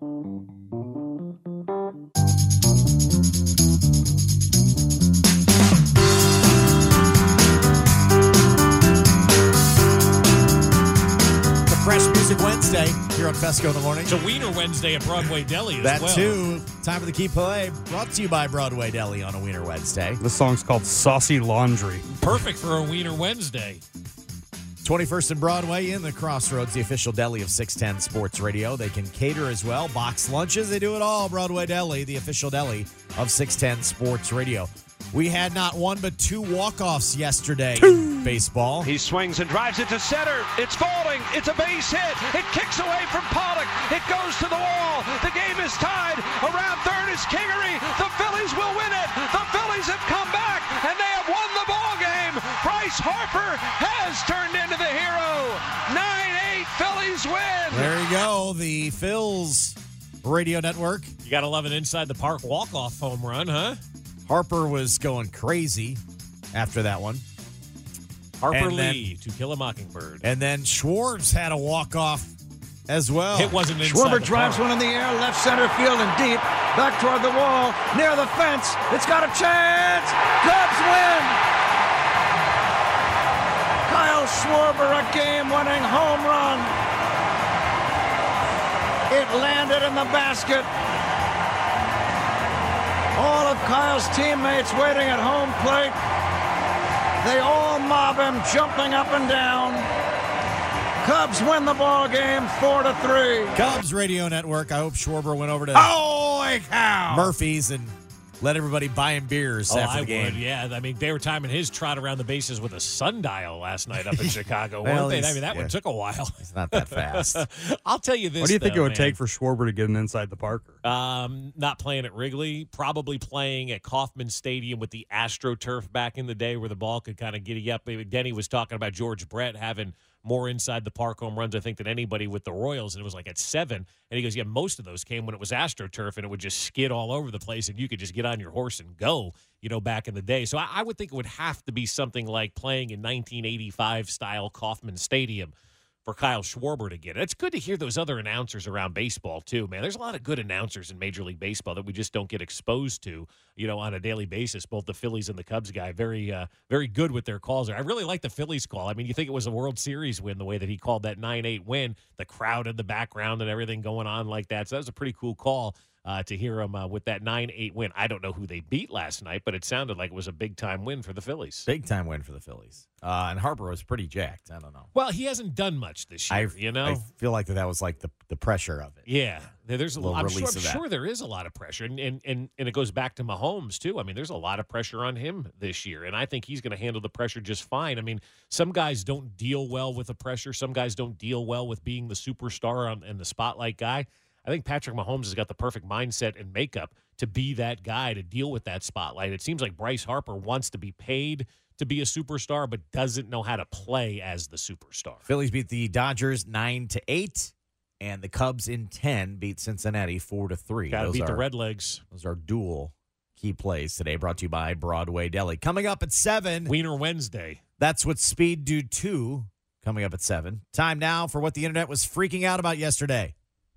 Wednesday here on Fesco in the morning. It's a Wiener Wednesday at Broadway Deli as That well. too. Time for the key play. Brought to you by Broadway Deli on a Wiener Wednesday. This song's called Saucy Laundry. Perfect for a Wiener Wednesday. twenty-first and Broadway in the Crossroads, the official deli of six ten Sports Radio. They can cater as well. Box lunches, they do it all. Broadway Deli, the official deli of six ten Sports Radio. We had not one but two walk-offs yesterday in baseball. He swings and drives it to center. It's falling. It's a base hit. It kicks away from Pollock. It goes to the wall. The game is tied. Around third is Kingery. The Phillies will win it. The Phillies have come back, and they have won the ball game. Bryce Harper has turned into the hero. nine eight Phillies win. There you go, the Phils Radio Network. You got to love an inside the park walk-off home run, huh? Harper was going crazy after that one. Harper And then- Lee to Kill a Mockingbird. And then Schwartz had a walk-off as well. It wasn't inside Schwarber the drives park. one in the air, left center field and deep, back toward the wall, near the fence. It's got a chance. Cubs win. Kyle Schwarber, a game-winning home run. It landed in the basket. All of Kyle's teammates waiting at home plate. They all mob him, jumping up and down. Cubs win the ball game four to three. Cubs Radio Network. I hope Schwarber went over to Holy cow! Murphy's and let everybody buy him beers Oh, after I the game. would, yeah. I mean, they were timing his trot around the bases with a sundial last night up in Chicago, Well, weren't they? I he's- mean, that yeah. one took a while. It's not that fast. I'll tell you this. What do you think though, it would man. take for Schwarber to get an inside the Parker? Um, not playing at Wrigley, probably playing at Kauffman Stadium with the AstroTurf back in the day where the ball could kind of giddy up. Denny was talking about George Brett having more inside the park home runs, I think, than anybody with the Royals, and it was like at seven. And he goes, yeah, most of those came when it was AstroTurf, and it would just skid all over the place, and you could just get on your horse and go, you know, back in the day. So I, I would think it would have to be something like playing in nineteen eighty-five style Kauffman Stadium for Kyle Schwarber to get it. It's good to hear those other announcers around baseball, too, man. There's a lot of good announcers in Major League Baseball that we just don't get exposed to, you know, on a daily basis. Both the Phillies and the Cubs guy, very, uh, very good with their calls. I really like the Phillies call. I mean, you think it was a World Series win, the way that he called that nine eight win, the crowd in the background and everything going on like that. So that was a pretty cool call. Uh, to hear him uh, with that nine eight win. I don't know who they beat last night, but it sounded like it was a big-time win for the Phillies. Big time win for the Phillies. Uh, and Harper was pretty jacked. I don't know. Well, he hasn't done much this year, I, you know? I feel like that, that was like the, the pressure of it. Yeah, there- there's a Little lot. I'm, sure, release I'm of that. sure there is a lot of pressure, and, and and and it goes back to Mahomes too. I mean, there's a lot of pressure on him this year, and I think he's going to handle the pressure just fine. I mean, some guys don't deal well with the pressure. Some guys don't deal well with being the superstar on, and the spotlight guy. I think Patrick Mahomes has got the perfect mindset and makeup to be that guy, to deal with that spotlight. It seems like Bryce Harper wants to be paid to be a superstar, but doesn't know how to play as the superstar. Phillies beat the Dodgers nine to eight, and the Cubs in ten beat Cincinnati four to three. Got to Those beat the are- Redlegs. Those are dual key plays today, brought to you by Broadway Deli. Coming up at seven, Wiener Wednesday. that's what Speed Do two coming up at seven. Time now for what the internet was freaking out about yesterday.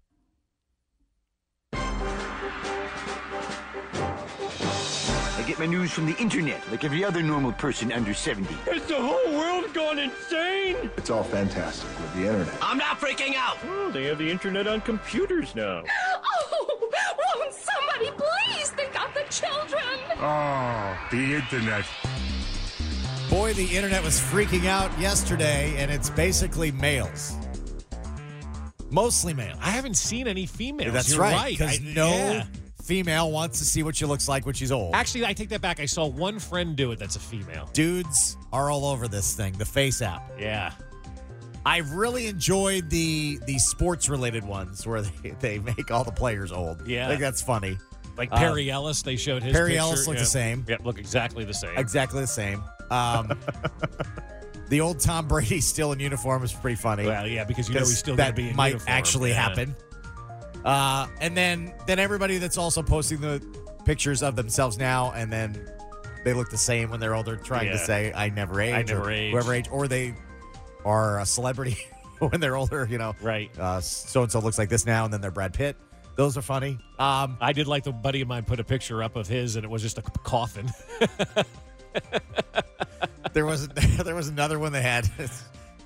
I get my news from the internet, like every other normal person under seventy. Has the whole world gone insane? It's all fantastic with the internet. I'm not freaking out. Oh, they have the internet on computers now. Oh, won't somebody please think of the children? Oh, the internet. Boy, the internet was freaking out yesterday, and it's basically males. Mostly males. I haven't seen any females. That's You're right, right. because I- no yeah. female wants to see what she looks like when she's old. Actually, I take that back. I saw one friend do it that's a female. Dudes are all over this thing, the Face app. Yeah. I really enjoyed the the sports related ones where they, they make all the players old. Yeah. I think that's funny. Like Uh, Perry Ellis, they showed his Perry picture. Ellis looked yeah. the same. Yeah, look exactly the same. Exactly the same. Um, the old Tom Brady still in uniform is pretty funny. Well, yeah, because you know he's still going that to be in might uniform. actually Yeah. happen. Uh, and then then everybody that's also posting the pictures of themselves now, and then they look the same when they're older, trying to Yeah. say I never age, I never or aged. whoever age, or they are a celebrity when they're older. You know, Right. Uh, so and so looks like this now, and then they're Brad Pitt. Those are funny. Um, I did like the buddy of mine put a picture up of his, and it was just a coffin. there was there was another one they had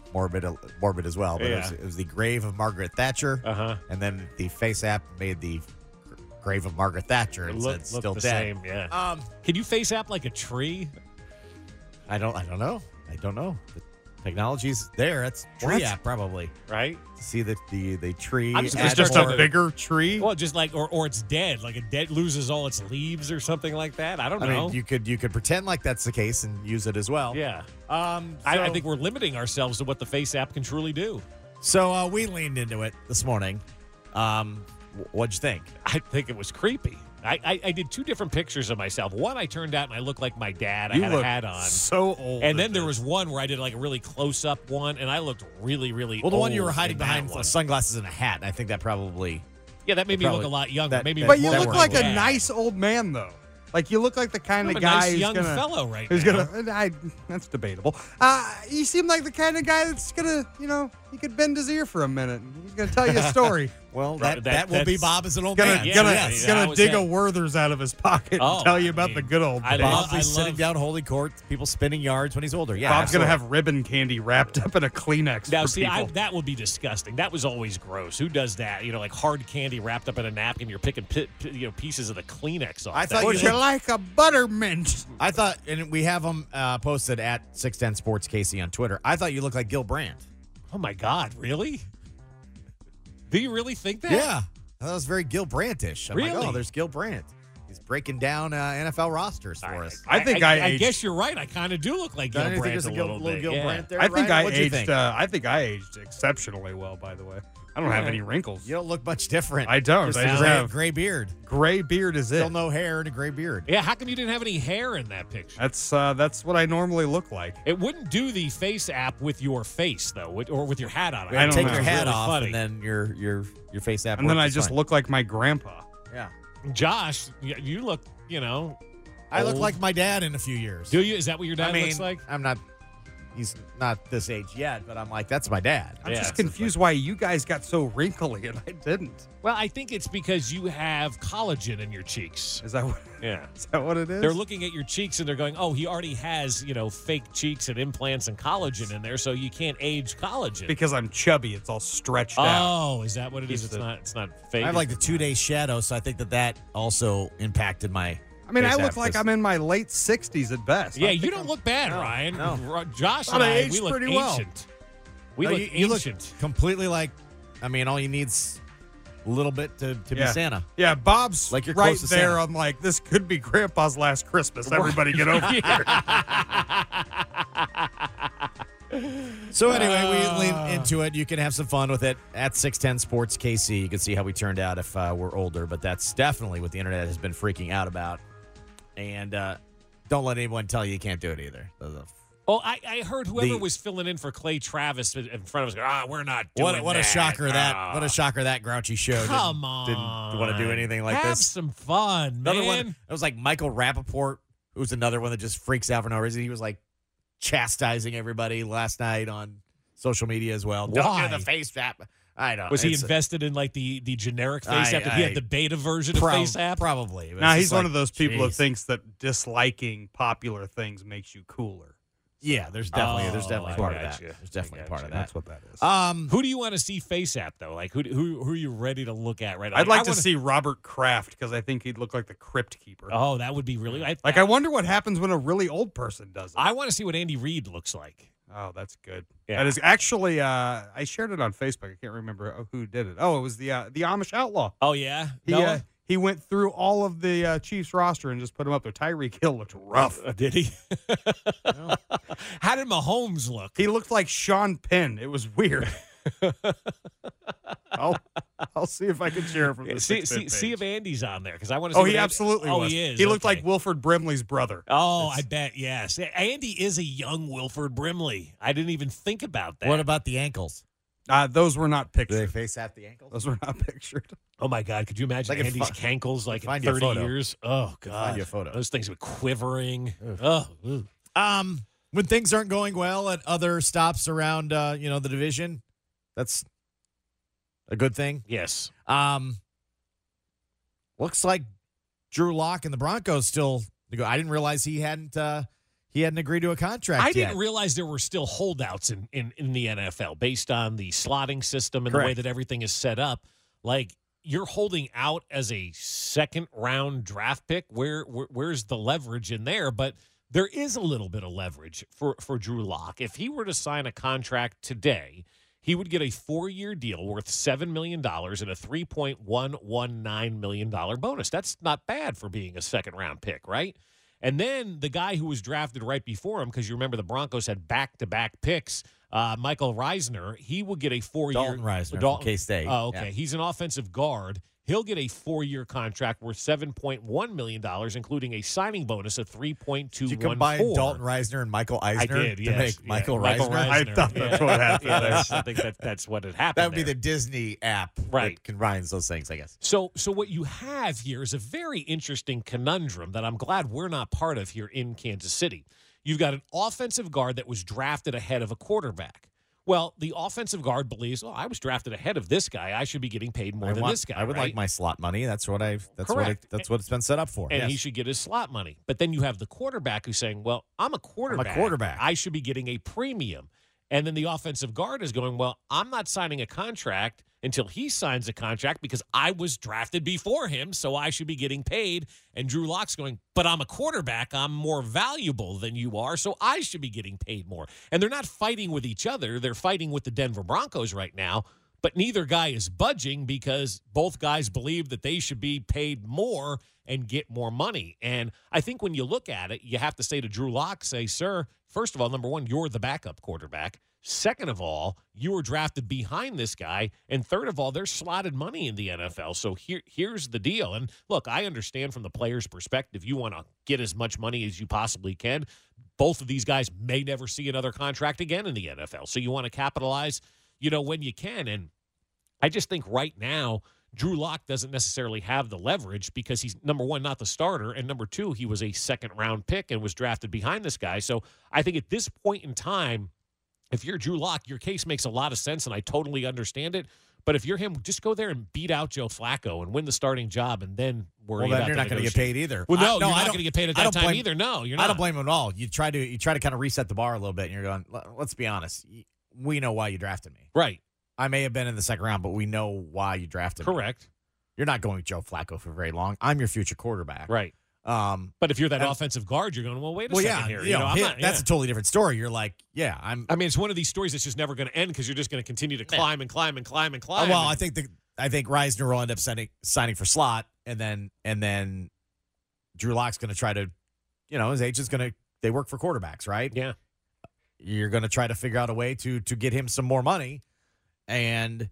morbid, morbid as well. But Yeah. it, was, it was the grave of Margaret Thatcher, Uh-huh. and then the Face app made the grave of Margaret Thatcher and Look, said look still the dead. same, yeah. Um, Can you face app like a tree? I don't. I don't know. I don't know. The technology's there. That's tree What? app probably. Right? See the the the tree. I'm just- add It's just more- a bigger tree. Well, just like, or or it's dead, like it dead loses all its leaves or something like that. I don't I know. mean, you could you could pretend like that's the case and use it as well. yeah, Um. I, I so- think we're limiting ourselves to what the Face app can truly do. So uh, we leaned into it this morning. Um, wh- what'd you think? I think it was creepy. I, I, I did two different pictures of myself. One, I turned out and I looked like my dad. I You had look a hat on. so old. And in then there this. was one where I did like a really close up one, and I looked really, really Well, the one you old were hiding in that behind one. sunglasses and a hat. And I think that probably. Yeah, that made me probably- look a lot younger. that- Maybe that- But you that look works like well. a nice old man, though. Like you look like the kind I'm of a guy nice who's young gonna, fellow right who's now. gonna. I, that's debatable. Uh, you seem like the kind of guy that's gonna, you know, he could bend his ear for a minute. And he's gonna tell you a story. Well, Right, that, that- that, will be that's- Bob as an old gonna man. Yeah, gonna, yeah, yeah, I gonna was dig saying. a Werther's out of his pocket Oh, and tell you I about mean, the good old I days. love- Bob's be sitting down holding court, people spinning yards when he's older. Yeah, Bob's gonna absolutely. have ribbon candy wrapped up in a Kleenex. Now, for see, I, people. that would be disgusting. That was always gross. Who does that? You know, like hard candy wrapped up in a napkin. You're picking pi- pi- you know pieces of the Kleenex off. I That thought Would was- you like a buttermint? I thought, and we have them uh, posted at six ten Sports K C on Twitter. I thought you looked like Gil Brandt. Oh my God, really? Do you really think that? Yeah, that was very Gil Brandt-ish. I'm like, Really? oh, there's Gil Brandt. He's breaking down uh, N F L rosters for I, us. I think I I, aged- guess you're right. I kind of do look like Gil Don't you think Brandt there's a a Gil, little, little bit. Gil yeah. Brandt there? I think Ryan? I What'd you aged. think? Uh, I think I aged exceptionally well. By the way, I don't have Yeah. any wrinkles. You don't look much different. I don't. Just I a just gray, have- gray beard. Gray beard is Still it. no hair and a gray beard. Yeah, how come you didn't have any hair in that picture? That's uh, that's what I normally look like. It wouldn't do the face app with your face though, with, or with your hat on. You I gotta don't take know. your hat Really off, funny. and then your your your face app. And then works I just just fine. look like my grandpa. Yeah, Josh, y- you look, you know, I look old. like my dad in a few years. Do you? Is that what your dad I mean, looks like? I'm not. He's not this age yet, but I'm like, that's my dad. I'm Yeah. just confused why you guys got so wrinkly and I didn't. Well, I think it's because you have collagen in your cheeks. Is that what, Yeah. is that what it is? They're looking at your cheeks and they're going, "Oh, he already has, you know, fake cheeks and implants and collagen in there, so you can't age collagen." because I'm chubby. It's all stretched out. oh, is that what it is? Piece It's of- not. It's not fake. I have like the two day shadow, so I think that that also impacted my. I mean, I face look app, like 'cause- I'm in my late sixties at best. Yeah, I you think don't I'm- look bad, No, Ryan. no. R- Josh Thought and I I, aged we look pretty well. ancient. We No, look you, you look ancient. completely like. I mean, all you need's a little bit to, to Yeah. be Santa. Yeah, Bob's Like you're right close to there. Santa. I'm like, this could be Grandpa's last Christmas. Everybody get over here. So anyway, we Uh. lean into it. You can have some fun with it at six ten Sports K C. You can see how we turned out if uh, we're older, but that's definitely what the internet has been freaking out about. And uh, don't let anyone tell you you can't do it either. Those are- Oh, I, I heard whoever The- was filling in for Clay Travis in front of us. Go, ah, we're not doing What, what a that. shocker that Ah. what a shocker that grouchy show Come didn't, on, didn't want to do anything like Have this. some fun, Another man. one, it was like Michael Rappaport, who's another one that just freaks out for no reason. He was like chastising everybody last night on social media as well. Don't Why? do the face app. I don't. Was he it's- invested in like the the generic face I- app? Did he I- have the beta version of prob- face app? Probably. But Now it's he's just one like, of those people that jeez. thinks that disliking popular things makes you cooler. Yeah, there's definitely there's Oh, definitely I part of that. gotcha. There's definitely I part of gotcha. that. That's what that is. Um, Who do you want to see face app though? Like who who who are you ready to look at right now? I'd like I to wanna- see Robert Kraft because I think he'd look like the Crypt Keeper. Oh, that would be really. I, Like I wonder what happens when a really old person does it. I want to see what Andy Reid looks like. Oh, that's good. Yeah. That is actually. Uh, I shared it on Facebook. I can't remember who did it. Oh, it was the uh, the Amish Outlaw. Oh yeah, He Noah? uh, he went through all of the uh, Chiefs roster and just put them up there. Tyreek Hill looked rough. Uh, did he? How did Mahomes look? He looked like Sean Penn. It was weird. I'll I'll see if I can share it from the see, six see, page. see if Andy's on there because I want to. see Oh, what he Andy- absolutely oh, was. he is. He looked Okay. like Wilford Brimley's brother. Oh, It's- I bet yes. Andy is a young Wilford Brimley. I didn't even think about that. what about the ankles? Uh, those were not Do they pictured. face at the ankles? Those were not pictured. Oh my God! Could you imagine Like, Andy's if- cankles like in find you a thirty photo. years? Oh God! find you a photo. Those things were quivering. Oh, ugh. Um, when things aren't going well at other stops around, uh, you know, the division, that's a good thing. yes. Um, looks like Drew Lock and the Broncos still. I didn't realize he hadn't uh, he hadn't agreed to a contract I yet. didn't realize there were still holdouts in, in, in the N F L based on the slotting system and Correct. the way that everything is set up. Like, you're holding out as a second-round draft pick. Where, where Where's the leverage in there? But there is a little bit of leverage for, for Drew Lock. If he were to sign a contract today, he would get a four-year deal worth seven million dollars and a three point one one nine million dollars bonus. That's not bad for being a second-round pick, right? And then the guy who was drafted right before him, because you remember the Broncos had back-to-back picks, uh, Michael Reisner, he will get a four-year. Dalton Reisner Dalton, from K-State. Oh, okay. Yeah. He's an offensive guard. He'll get a four-year contract worth seven point one million dollars, including a signing bonus of three point two one four. Did you combine Dalton Reisner and Michael Eisner I did, to yes. make Yeah. Michael, Michael Reisner? Reisner? I thought that's yeah. what happened Yeah, there. that's, I think that, that's what had happened That would be there. the Disney app Right. that combines those things, I guess. So, so what you have here is a very interesting conundrum that I'm glad we're not part of here in Kansas City. You've got an offensive guard that was drafted ahead of a quarterback. Well, the offensive guard believes, oh, I was drafted ahead of this guy. I should be getting paid more I than want- this guy. I would right? like my slot money. That's what I've. That's what. Correct. It, that's what it's been set up for. And Yes. he should get his slot money. But then you have the quarterback who's saying, well, I'm a quarterback. quarterback. I should be getting a premium. And then the offensive guard is going, well, I'm not signing a contract until he signs a contract because I was drafted before him, so I should be getting paid. And Drew Lock's going, but I'm a quarterback. I'm more valuable than you are, so I should be getting paid more. And they're not fighting with each other. They're fighting with the Denver Broncos right now. But neither guy is budging because both guys believe that they should be paid more and get more money. And I think when you look at it, you have to say to Drew Lock, say, sir, first of all, number one, you're the backup quarterback. Second of all, you were drafted behind this guy. And third of all, there's slotted money in the N F L. So here, here's the deal. And look, I understand from the player's perspective, you want to get as much money as you possibly can. Both of these guys may never see another contract again in the N F L. So you want to capitalize, you know, when you can. And I just think right now, Drew Lock doesn't necessarily have the leverage because he's, number one, not the starter, and number two, he was a second-round pick and was drafted behind this guy. So I think at this point in time, if you're Drew Lock, your case makes a lot of sense, and I totally understand it. But if you're him, just go there and beat out Joe Flacco and win the starting job, and then worry well, then about you're the not going to get negotiation. paid either. Well, no, I, you're no, not I going to get paid at I that don't time blame, either. No, you're not. I don't blame him at all. You try to you try to kind of reset the bar a little bit, and you're going, let's be honest. We know why you drafted me. Right. I may have been in the second round, but we know why you drafted me. Correct. You're not going Joe Flacco for very long. I'm your future quarterback. Right. Um, But if you're that and- offensive guard, you're going, well, wait a well, second yeah, here. you You know, know, I'm hit- not, that's yeah. a totally different story. You're like, yeah, I'm. I mean, it's one of these stories that's just never going to end because you're just going to continue to climb and climb and climb and climb. Oh, well, and- I think the I think Reisner will end up signing signing for slot, and then and then Drew Lock's going to try to, you know, his agent's going to. They work for quarterbacks, right? Yeah. You're going to try to figure out a way to to get him some more money, and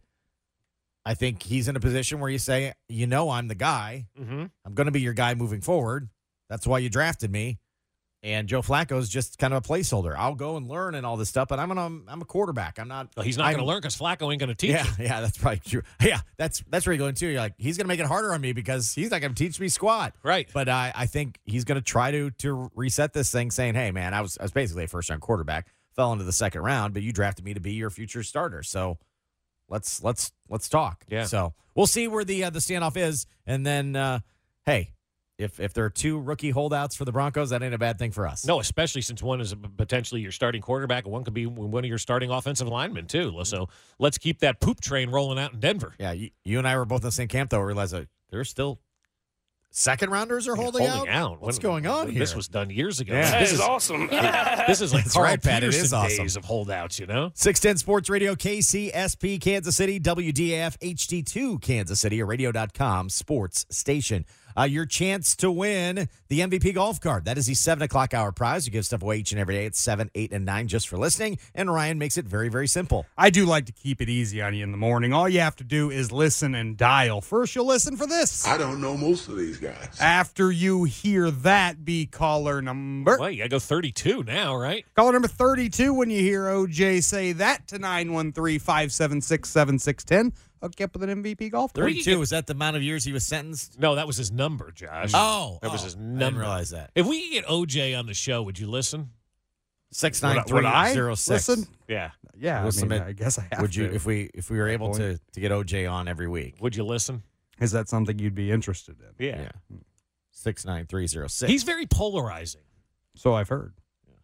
I think he's in a position where you say, you know, I'm the guy. Mm-hmm. I'm going to be your guy moving forward. That's why you drafted me. And Joe Flacco's just kind of a placeholder. I'll go and learn and all this stuff, but I'm gonna I'm a quarterback. I'm not. Well, he's not I'm- going to learn because Flacco ain't going to teach Yeah, him. yeah, that's probably true. Yeah, that's that's where you're going too. You're like, he's gonna make it harder on me because he's not gonna teach me squat. Right. But I I think he's gonna try to to reset this thing, saying, hey man, I was I was basically a first round quarterback, fell into the second round, but you drafted me to be your future starter. So let's let's let's talk. Yeah. So we'll see where the uh, the standoff is, and then uh, hey. If if there are two rookie holdouts for the Broncos, that ain't a bad thing for us. No, especially since one is potentially your starting quarterback and one could be one of your starting offensive linemen, too. So let's keep that poop train rolling out in Denver. Yeah, you, you and I were both in the same camp, though. We realized that there's still second rounders are holding, holding out. out. What's When- going on when here? This was done years ago. Yeah. This That is awesome. This is like That's Carl right, Pat. It Peterson is awesome. days of holdouts, you know? six ten Sports Radio, K C S P, Kansas City, W D A F, H D two, Kansas City, a radio dot com sports station. Uh, your chance to win the M V P golf card. That is the seven o'clock hour prize. You give stuff away each and every day at seven, eight, and nine just for listening. And Ryan makes it very, very simple. I do like to keep it easy on you in the morning. All you have to do is listen and dial. First, you'll listen for this. I don't know most of these guys. After you hear that, be caller number. Well, you got to go thirty-two now, right? Caller number thirty-two when you hear O J say that to nine one three, five seven six, seven six one zero. Hook you up with an M V P golf card. thirty-two, was that the amount of years he was sentenced? No, that was his number, Josh. Oh. That was oh, his I number. didn't realize that. If we could get O J on the show, would you listen? six nine three zero six. Listen? Yeah. Yeah, We'll I, mean, submit- I guess I have Would you, to. if we if we were able to, to get O J on every week? Would you listen? Is that something you'd be interested in? Yeah. six nine three zero six. He's very polarizing. So I've heard.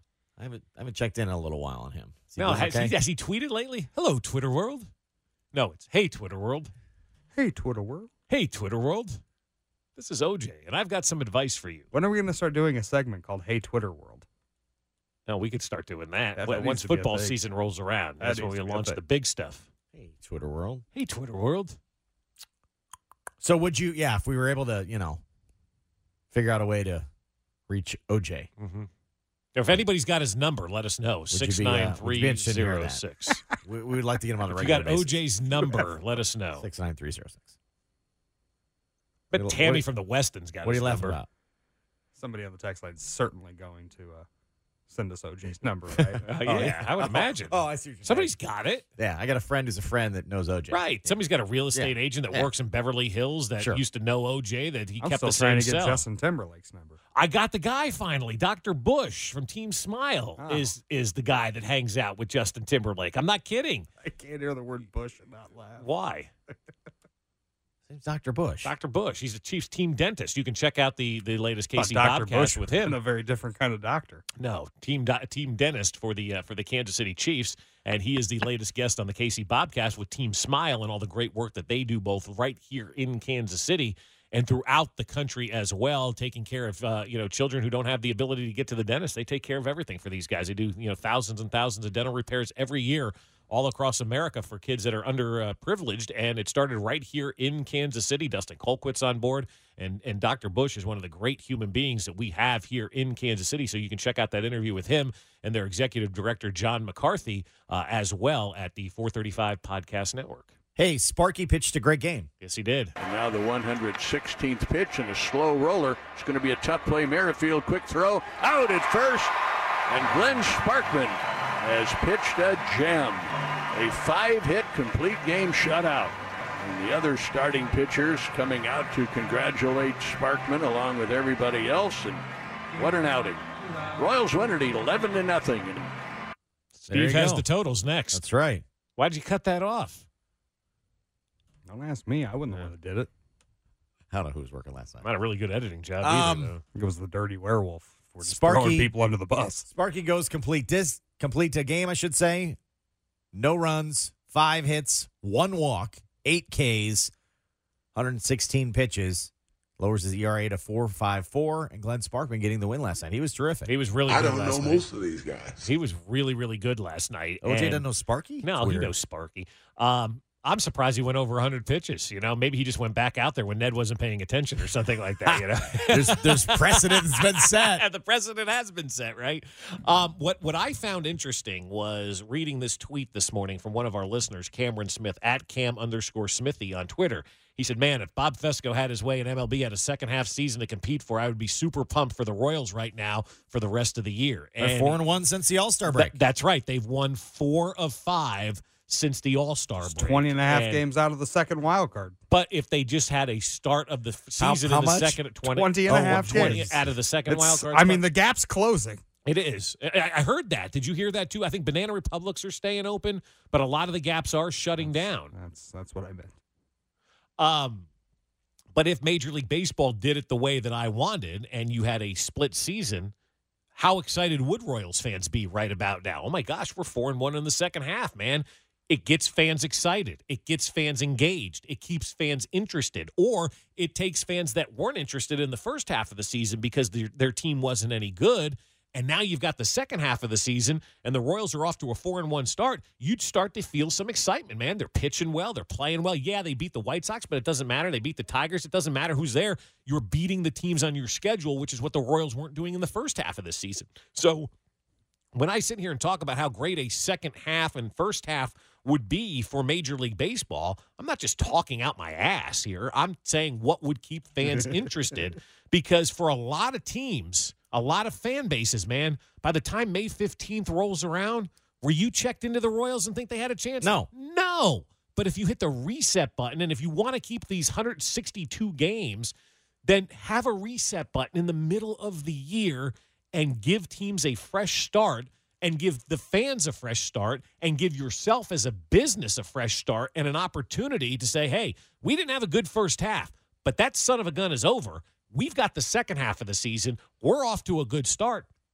I haven't I haven't checked in, in a little while on him. Is he No, doing has, okay? he, has he tweeted lately? Hello, Twitter world. No, it's hey, Twitter world. Hey, Twitter world. Hey, Twitter world. This is O J, and I've got some advice for you. When are we going to start doing a segment called Hey, Twitter world? No, we could start doing that, That- When- that once needs to be a football thing. season rolls around. That That's when needs we to be a launch thing. the big stuff. Hey, Twitter world. Hey, Twitter world. So would you, yeah, if we were able to, you know, figure out a way to reach O J. Mm-hmm. If anybody's got his number, let us know. Would you be, uh, six nine would three you be interested to hear zero that? six. We, we would like to get him on a If you regular got basis. O J's number, let us know. six nine three zero six. But What- Tammy what- from the Weston's got What are his you laughing number. about? Somebody on the text line is certainly going to uh, send us O J's number, right? Uh, yeah, I would imagine. Oh, I see what you're Somebody's saying. got it. Yeah, I got a friend who's a friend that knows O J. Right. Somebody's got a real estate Yeah. agent that Yeah. works in Beverly Hills that Sure. used to know O J that he I'm kept still the trying same to get cell. Justin Timberlake's number. I got the guy finally. Doctor Bush from Team Smile Oh. is is the guy that hangs out with Justin Timberlake. I'm not kidding. I can't hear the word Bush and not laugh. Why? His name's Doctor Bush. Doctor Bush. He's the Chiefs team dentist. You can check out the, the latest Thought Casey Doctor Bobcast Bush with was him. a very different kind of doctor. No, team do- team dentist for the uh, for the Kansas City Chiefs, and he is the latest guest on the K C Bobcast with Team Smile and all the great work that they do both right here in Kansas City and throughout the country as well, taking care of uh, you know children who don't have the ability to get to the dentist. They take care of everything for these guys. They do you know thousands and thousands of dental repairs every year all across America for kids that are underprivileged, uh, and it started right here in Kansas City. Dustin Colquitt's on board, and and Doctor Bush is one of the great human beings that we have here in Kansas City. So you can check out that interview with him and their executive director, John McCarthy, uh, as well at the four thirty-five Podcast Network. Hey, Sparky pitched a great game. Yes, he did. And now the one hundred sixteenth pitch and a slow roller. It's going to be a tough play. Merrifield, quick throw, out at first. And Glenn Sparkman has pitched a gem. A five-hit complete game shutout. And the other starting pitchers coming out to congratulate Sparkman along with everybody else. And what an outing. Royals win it eleven to nothing. Steve has go. the totals next. That's right. Why'd you cut that off? Don't ask me. I wouldn't know that did it. I don't know who was working last night. Not a really good editing job Um, either, though. It was the dirty werewolf. We're just Sparky- throwing people under the bus. Sparky goes complete. Dis complete to game, I should say. No runs, five hits, one walk, eight Ks, one hundred sixteen pitches. Lowers his E R A to four point five four, and Glenn Sparkman getting the win last night. He was terrific. He was really I good don't last know night. most of these guys. He was really, really good last night. O J and- doesn't know Sparky? No, It's he weird. knows Sparky. Um, I'm surprised he went over one hundred pitches. You know, maybe he just went back out there when Ned wasn't paying attention or something like that. You know, there's there's precedent that's been set. the precedent has been set, right? Um, what what I found interesting was reading this tweet this morning from one of our listeners, Cameron Smith at Cam underscore Smithy on Twitter. He said, "Man, if Bob Fesco had his way and M L B had a second half season to compete for, I would be super pumped for the Royals right now for the rest of the year." They're And four and one since the All Star Th- break. that's right. They've won four of five since the All Star break. twenty and a half And- games out of the second wild card. But if they just had a start of the f- How- season how in the much? second twenty, twenty and a oh, half twenty games. out of the second It's- wild card. I mean, spot. the gap's closing. It is. I, I heard that. Did you hear that too? I think Banana Republics are staying open, but a lot of the gaps are shutting down. That's that's what I meant. Um, but if Major League Baseball did it the way that I wanted, and you had a split season, how excited would Royals fans be right about now? Oh my gosh, we're four and one in the second half, man. It gets fans excited. It gets fans engaged. It keeps fans interested. Or it takes fans that weren't interested in the first half of the season because their, their team wasn't any good. And now you've got the second half of the season, and the Royals are off to a four and one start. You'd start to feel some excitement, man. They're pitching well. They're playing well. Yeah, they beat the White Sox, but it doesn't matter. They beat the Tigers. It doesn't matter who's there. You're beating the teams on your schedule, which is what the Royals weren't doing in the first half of this season. So when I sit here and talk about how great a second half and first half would be for Major League Baseball, I'm not just talking out my ass here. I'm saying what would keep fans interested, because for a lot of teams, a lot of fan bases, man, by the time May fifteenth rolls around, were you checked into the Royals and think they had a chance? No. No. But if you hit the reset button, and if you want to keep these one hundred sixty-two games, then have a reset button in the middle of the year and give teams a fresh start, and give the fans a fresh start, and give yourself as a business a fresh start and an opportunity to say, hey, we didn't have a good first half, but that son of a gun is over. We've got the second half of the season. We're off to a good start.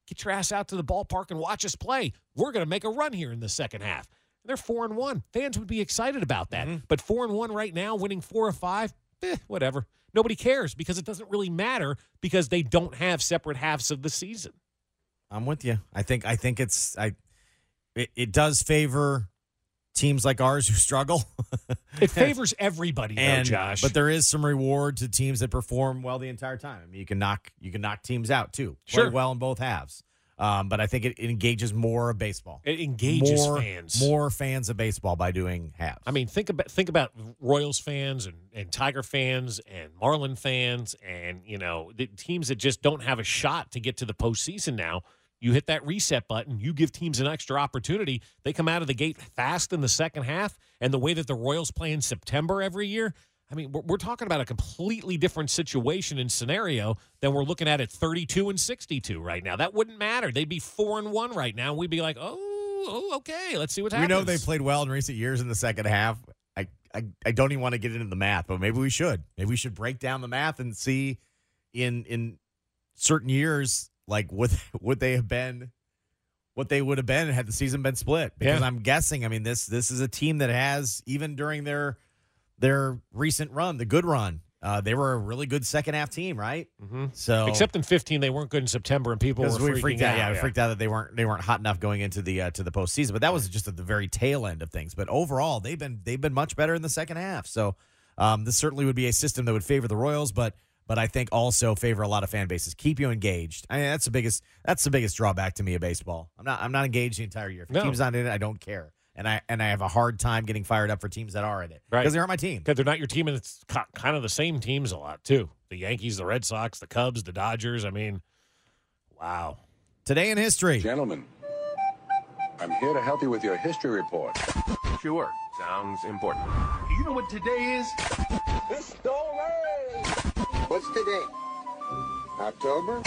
get your ass out to the ballpark and watch us play. We're going to make a run here in the second half. They're four and one. Fans would be excited about that. Mm-hmm. But four and one right now, winning four or five, eh, whatever. Nobody cares because it doesn't really matter because they don't have separate halves of the season. I'm with you. I think I think it's I. It, it does favor teams like ours who struggle. It favors everybody, though, and, Josh. But there is some reward to teams that perform well the entire time. I mean, you can knock you can knock teams out too. Play Sure. well in both halves. Um, but I think it, it engages more of baseball. It engages more, fans. More fans of baseball by doing halves. I mean, think about think about Royals fans and, and Tiger fans and Marlin fans and, you know, the teams that just don't have a shot to get to the postseason now. You hit that reset button, you give teams an extra opportunity. They come out of the gate fast in the second half, and the way that the Royals play in September every year, I mean, we're, we're talking about a completely different situation and scenario than we're looking at at thirty-two and sixty-two right now. That wouldn't matter. They'd be four and one right now. We'd be like, oh, oh okay, let's see what happens. We know they played well in recent years in the second half. I, I, I don't even want to get into the math, but maybe we should. Maybe we should break down the math and see in in certain years, like, would, would they have been what they would have been had the season been split? Because Yeah. I'm guessing, I mean, this this is a team that has, even during their their recent run, the good run, uh, they were a really good second half team, right? Mm-hmm. So except in fifteen, they weren't good in September, and people were we freaking freaked out. out. Yeah, we freaked out that they weren't they weren't hot enough going into the uh, to the postseason. But that was just at the very tail end of things. But overall, they've been they've been much better in the second half. So um, this certainly would be a system that would favor the Royals, but but I think also favor a lot of fan bases, keep you engaged. I mean, that's the biggest that's the biggest drawback to me of baseball. I'm not I'm not engaged the entire year. If a No. team's not in it, I don't care. And I and I have a hard time getting fired up for teams that are in it Right. because they aren't my team. Because they're not your team, and it's co- kind of the same teams a lot, too. The Yankees, the Red Sox, the Cubs, the Dodgers. I mean, wow. Today in history. Gentlemen, I'm here to help you with your history report. Sure. Sounds important. Do you know what today is? History! What's today? October?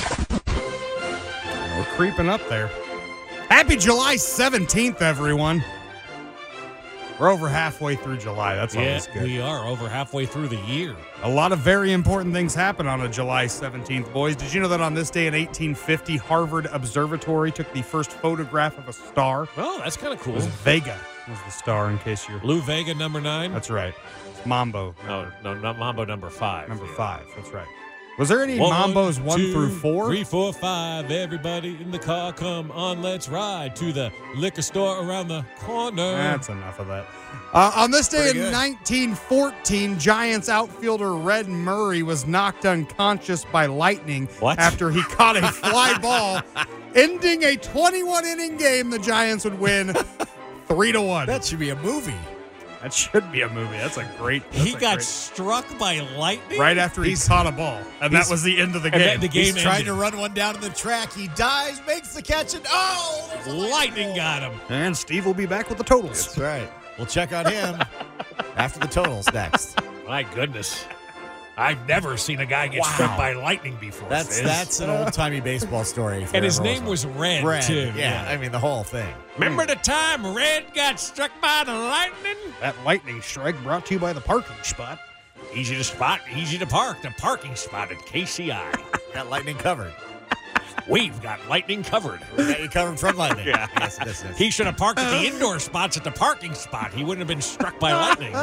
We're creeping up there. Happy July seventeenth, everyone. We're over halfway through July. That's Yeah, always good. we are over halfway through the year. A lot of very important things happen on a July seventeenth, boys. Did you know that on this day in eighteen fifty, Harvard Observatory took the first photograph of a star? Oh, that's kind of It cool. was Vega was the star, in case you're... Lou Vega, number nine? That's right. It's Mambo. No, no, not Mambo, number five. Number Yeah. five. That's right. Was there any One, Mambos one two, through four? Three, four, five. Everybody in the car, come on, let's ride to the liquor store around the corner. That's enough of that. Uh, on this day Pretty in good. nineteen fourteen, Giants outfielder Red Murray was knocked unconscious by lightning What? after he caught a fly ball, ending a twenty-one inning game. The Giants would win three to one. That should be a movie. That should be a movie. That's a great. That's he a got great- struck by lightning? right after he caught a ball, and that he's- was the end of the and game. then the game He's trying ended. to run one down to the track. He dives, makes the catch, and oh, there's a Lightning got him. And Steve will be back with the totals. That's right. We'll check on him after the totals next. My goodness. I've never seen a guy get Wow. struck by lightning before. That's Fizz. that's an old timey baseball story. if And there his ever name was one. Red, Red. too. Yeah, I mean the whole thing. Remember the time Red got struck by the lightning? That lightning strike brought to you by the parking spot. Easy to spot, easy to park. The parking spot at K C I. Got lightning covered. We've got lightning covered. We got you covered from lightning. Yeah. Yes, this is. He should have parked at the indoor spots at the parking spot. He wouldn't have been struck by lightning.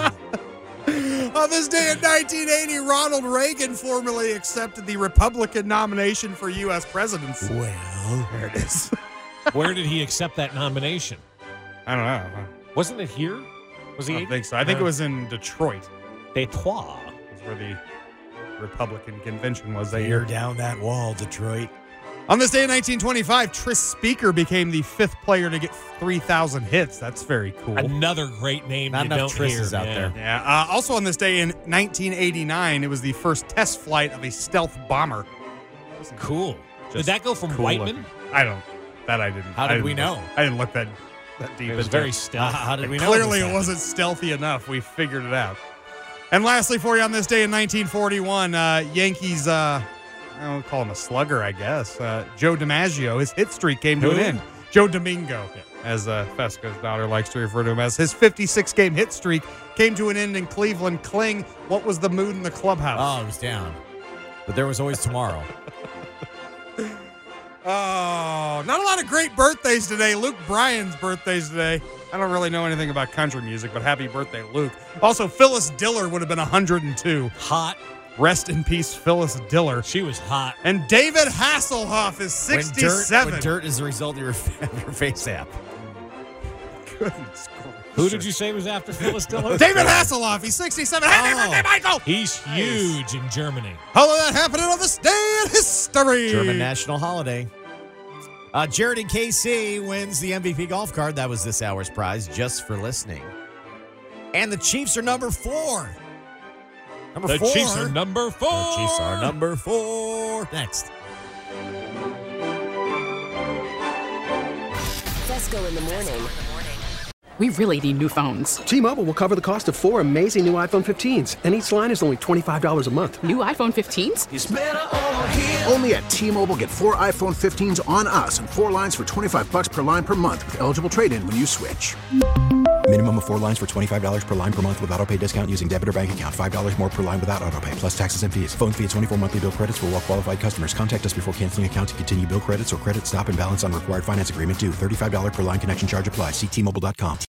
On this day in nineteen eighty, Ronald Reagan formally accepted the Republican nomination for U S presidency. Well, There it is. Where did he accept that nomination? I don't know. Wasn't it here? Was I he? don't think so. I think it was in Detroit. Detroit. That's where the Republican convention was that you're year. down that wall, Detroit. On this day in nineteen twenty-five, Tris Speaker became the fifth player to get three thousand hits. That's very cool. Another great name Not you enough don't hear. Tris's out yeah. there. Yeah. Uh, also on this day in nineteen eighty-nine, it was the first test flight of a stealth bomber. Cool. Did Just that go from cool Whiteman? looking. I don't. That I didn't. How I did didn't we look- know? I didn't look that that deep. It was into very it. stealthy. How did we know? Clearly, this it happened? wasn't stealthy enough. We figured it out. And lastly, for you on this day in nineteen forty-one, uh, Yankees, uh, I don't call him a slugger, I guess. Uh, Joe DiMaggio, his hit streak came to Who? an end. Joe Domingo, as uh, Fesco's daughter likes to refer to him as. His fifty-six game hit streak came to an end in Cleveland. Kling, what was the mood in the clubhouse? Oh, it was down. But there was always tomorrow. Uh, Oh, not a lot of great birthdays today. Luke Bryan's birthday's today. I don't really know anything about country music, but happy birthday, Luke. Also, Phyllis Diller would have been one hundred two. Hot. Rest in peace, Phyllis Diller. She was hot. And David Hasselhoff is sixty-seven. When dirt, when dirt is a result of your, your face app. Goodness. Who did you say was after Phyllis Diller? David Hasselhoff. He's sixty-seven. Happy Oh. birthday, Michael! He's huge in Germany. How did that happen on this day in history? German national holiday. Uh, Jared in K C wins the M V P golf card. That was this hour's prize, just for listening. And the Chiefs are number four. Number the four. Chiefs are number four. The Chiefs are number four. Next. Fesco in the morning. We really need new phones. T-Mobile will cover the cost of four amazing new iPhone fifteens, and each line is only twenty-five dollars a month. New iPhone fifteens? It's better over here. Only at T-Mobile, get four iPhone fifteens on us and four lines for twenty-five bucks per line per month with eligible trade-in when you switch. Minimum of four lines for twenty-five dollars per line per month with autopay discount using debit or bank account. five dollars more per line without autopay, plus taxes and fees. Phone fee at twenty-four monthly bill credits for well-qualified customers. Contact us before canceling account to continue bill credits or credit stop and balance on required finance agreement due. thirty-five dollars per line connection charge applies. See T Mobile dot com.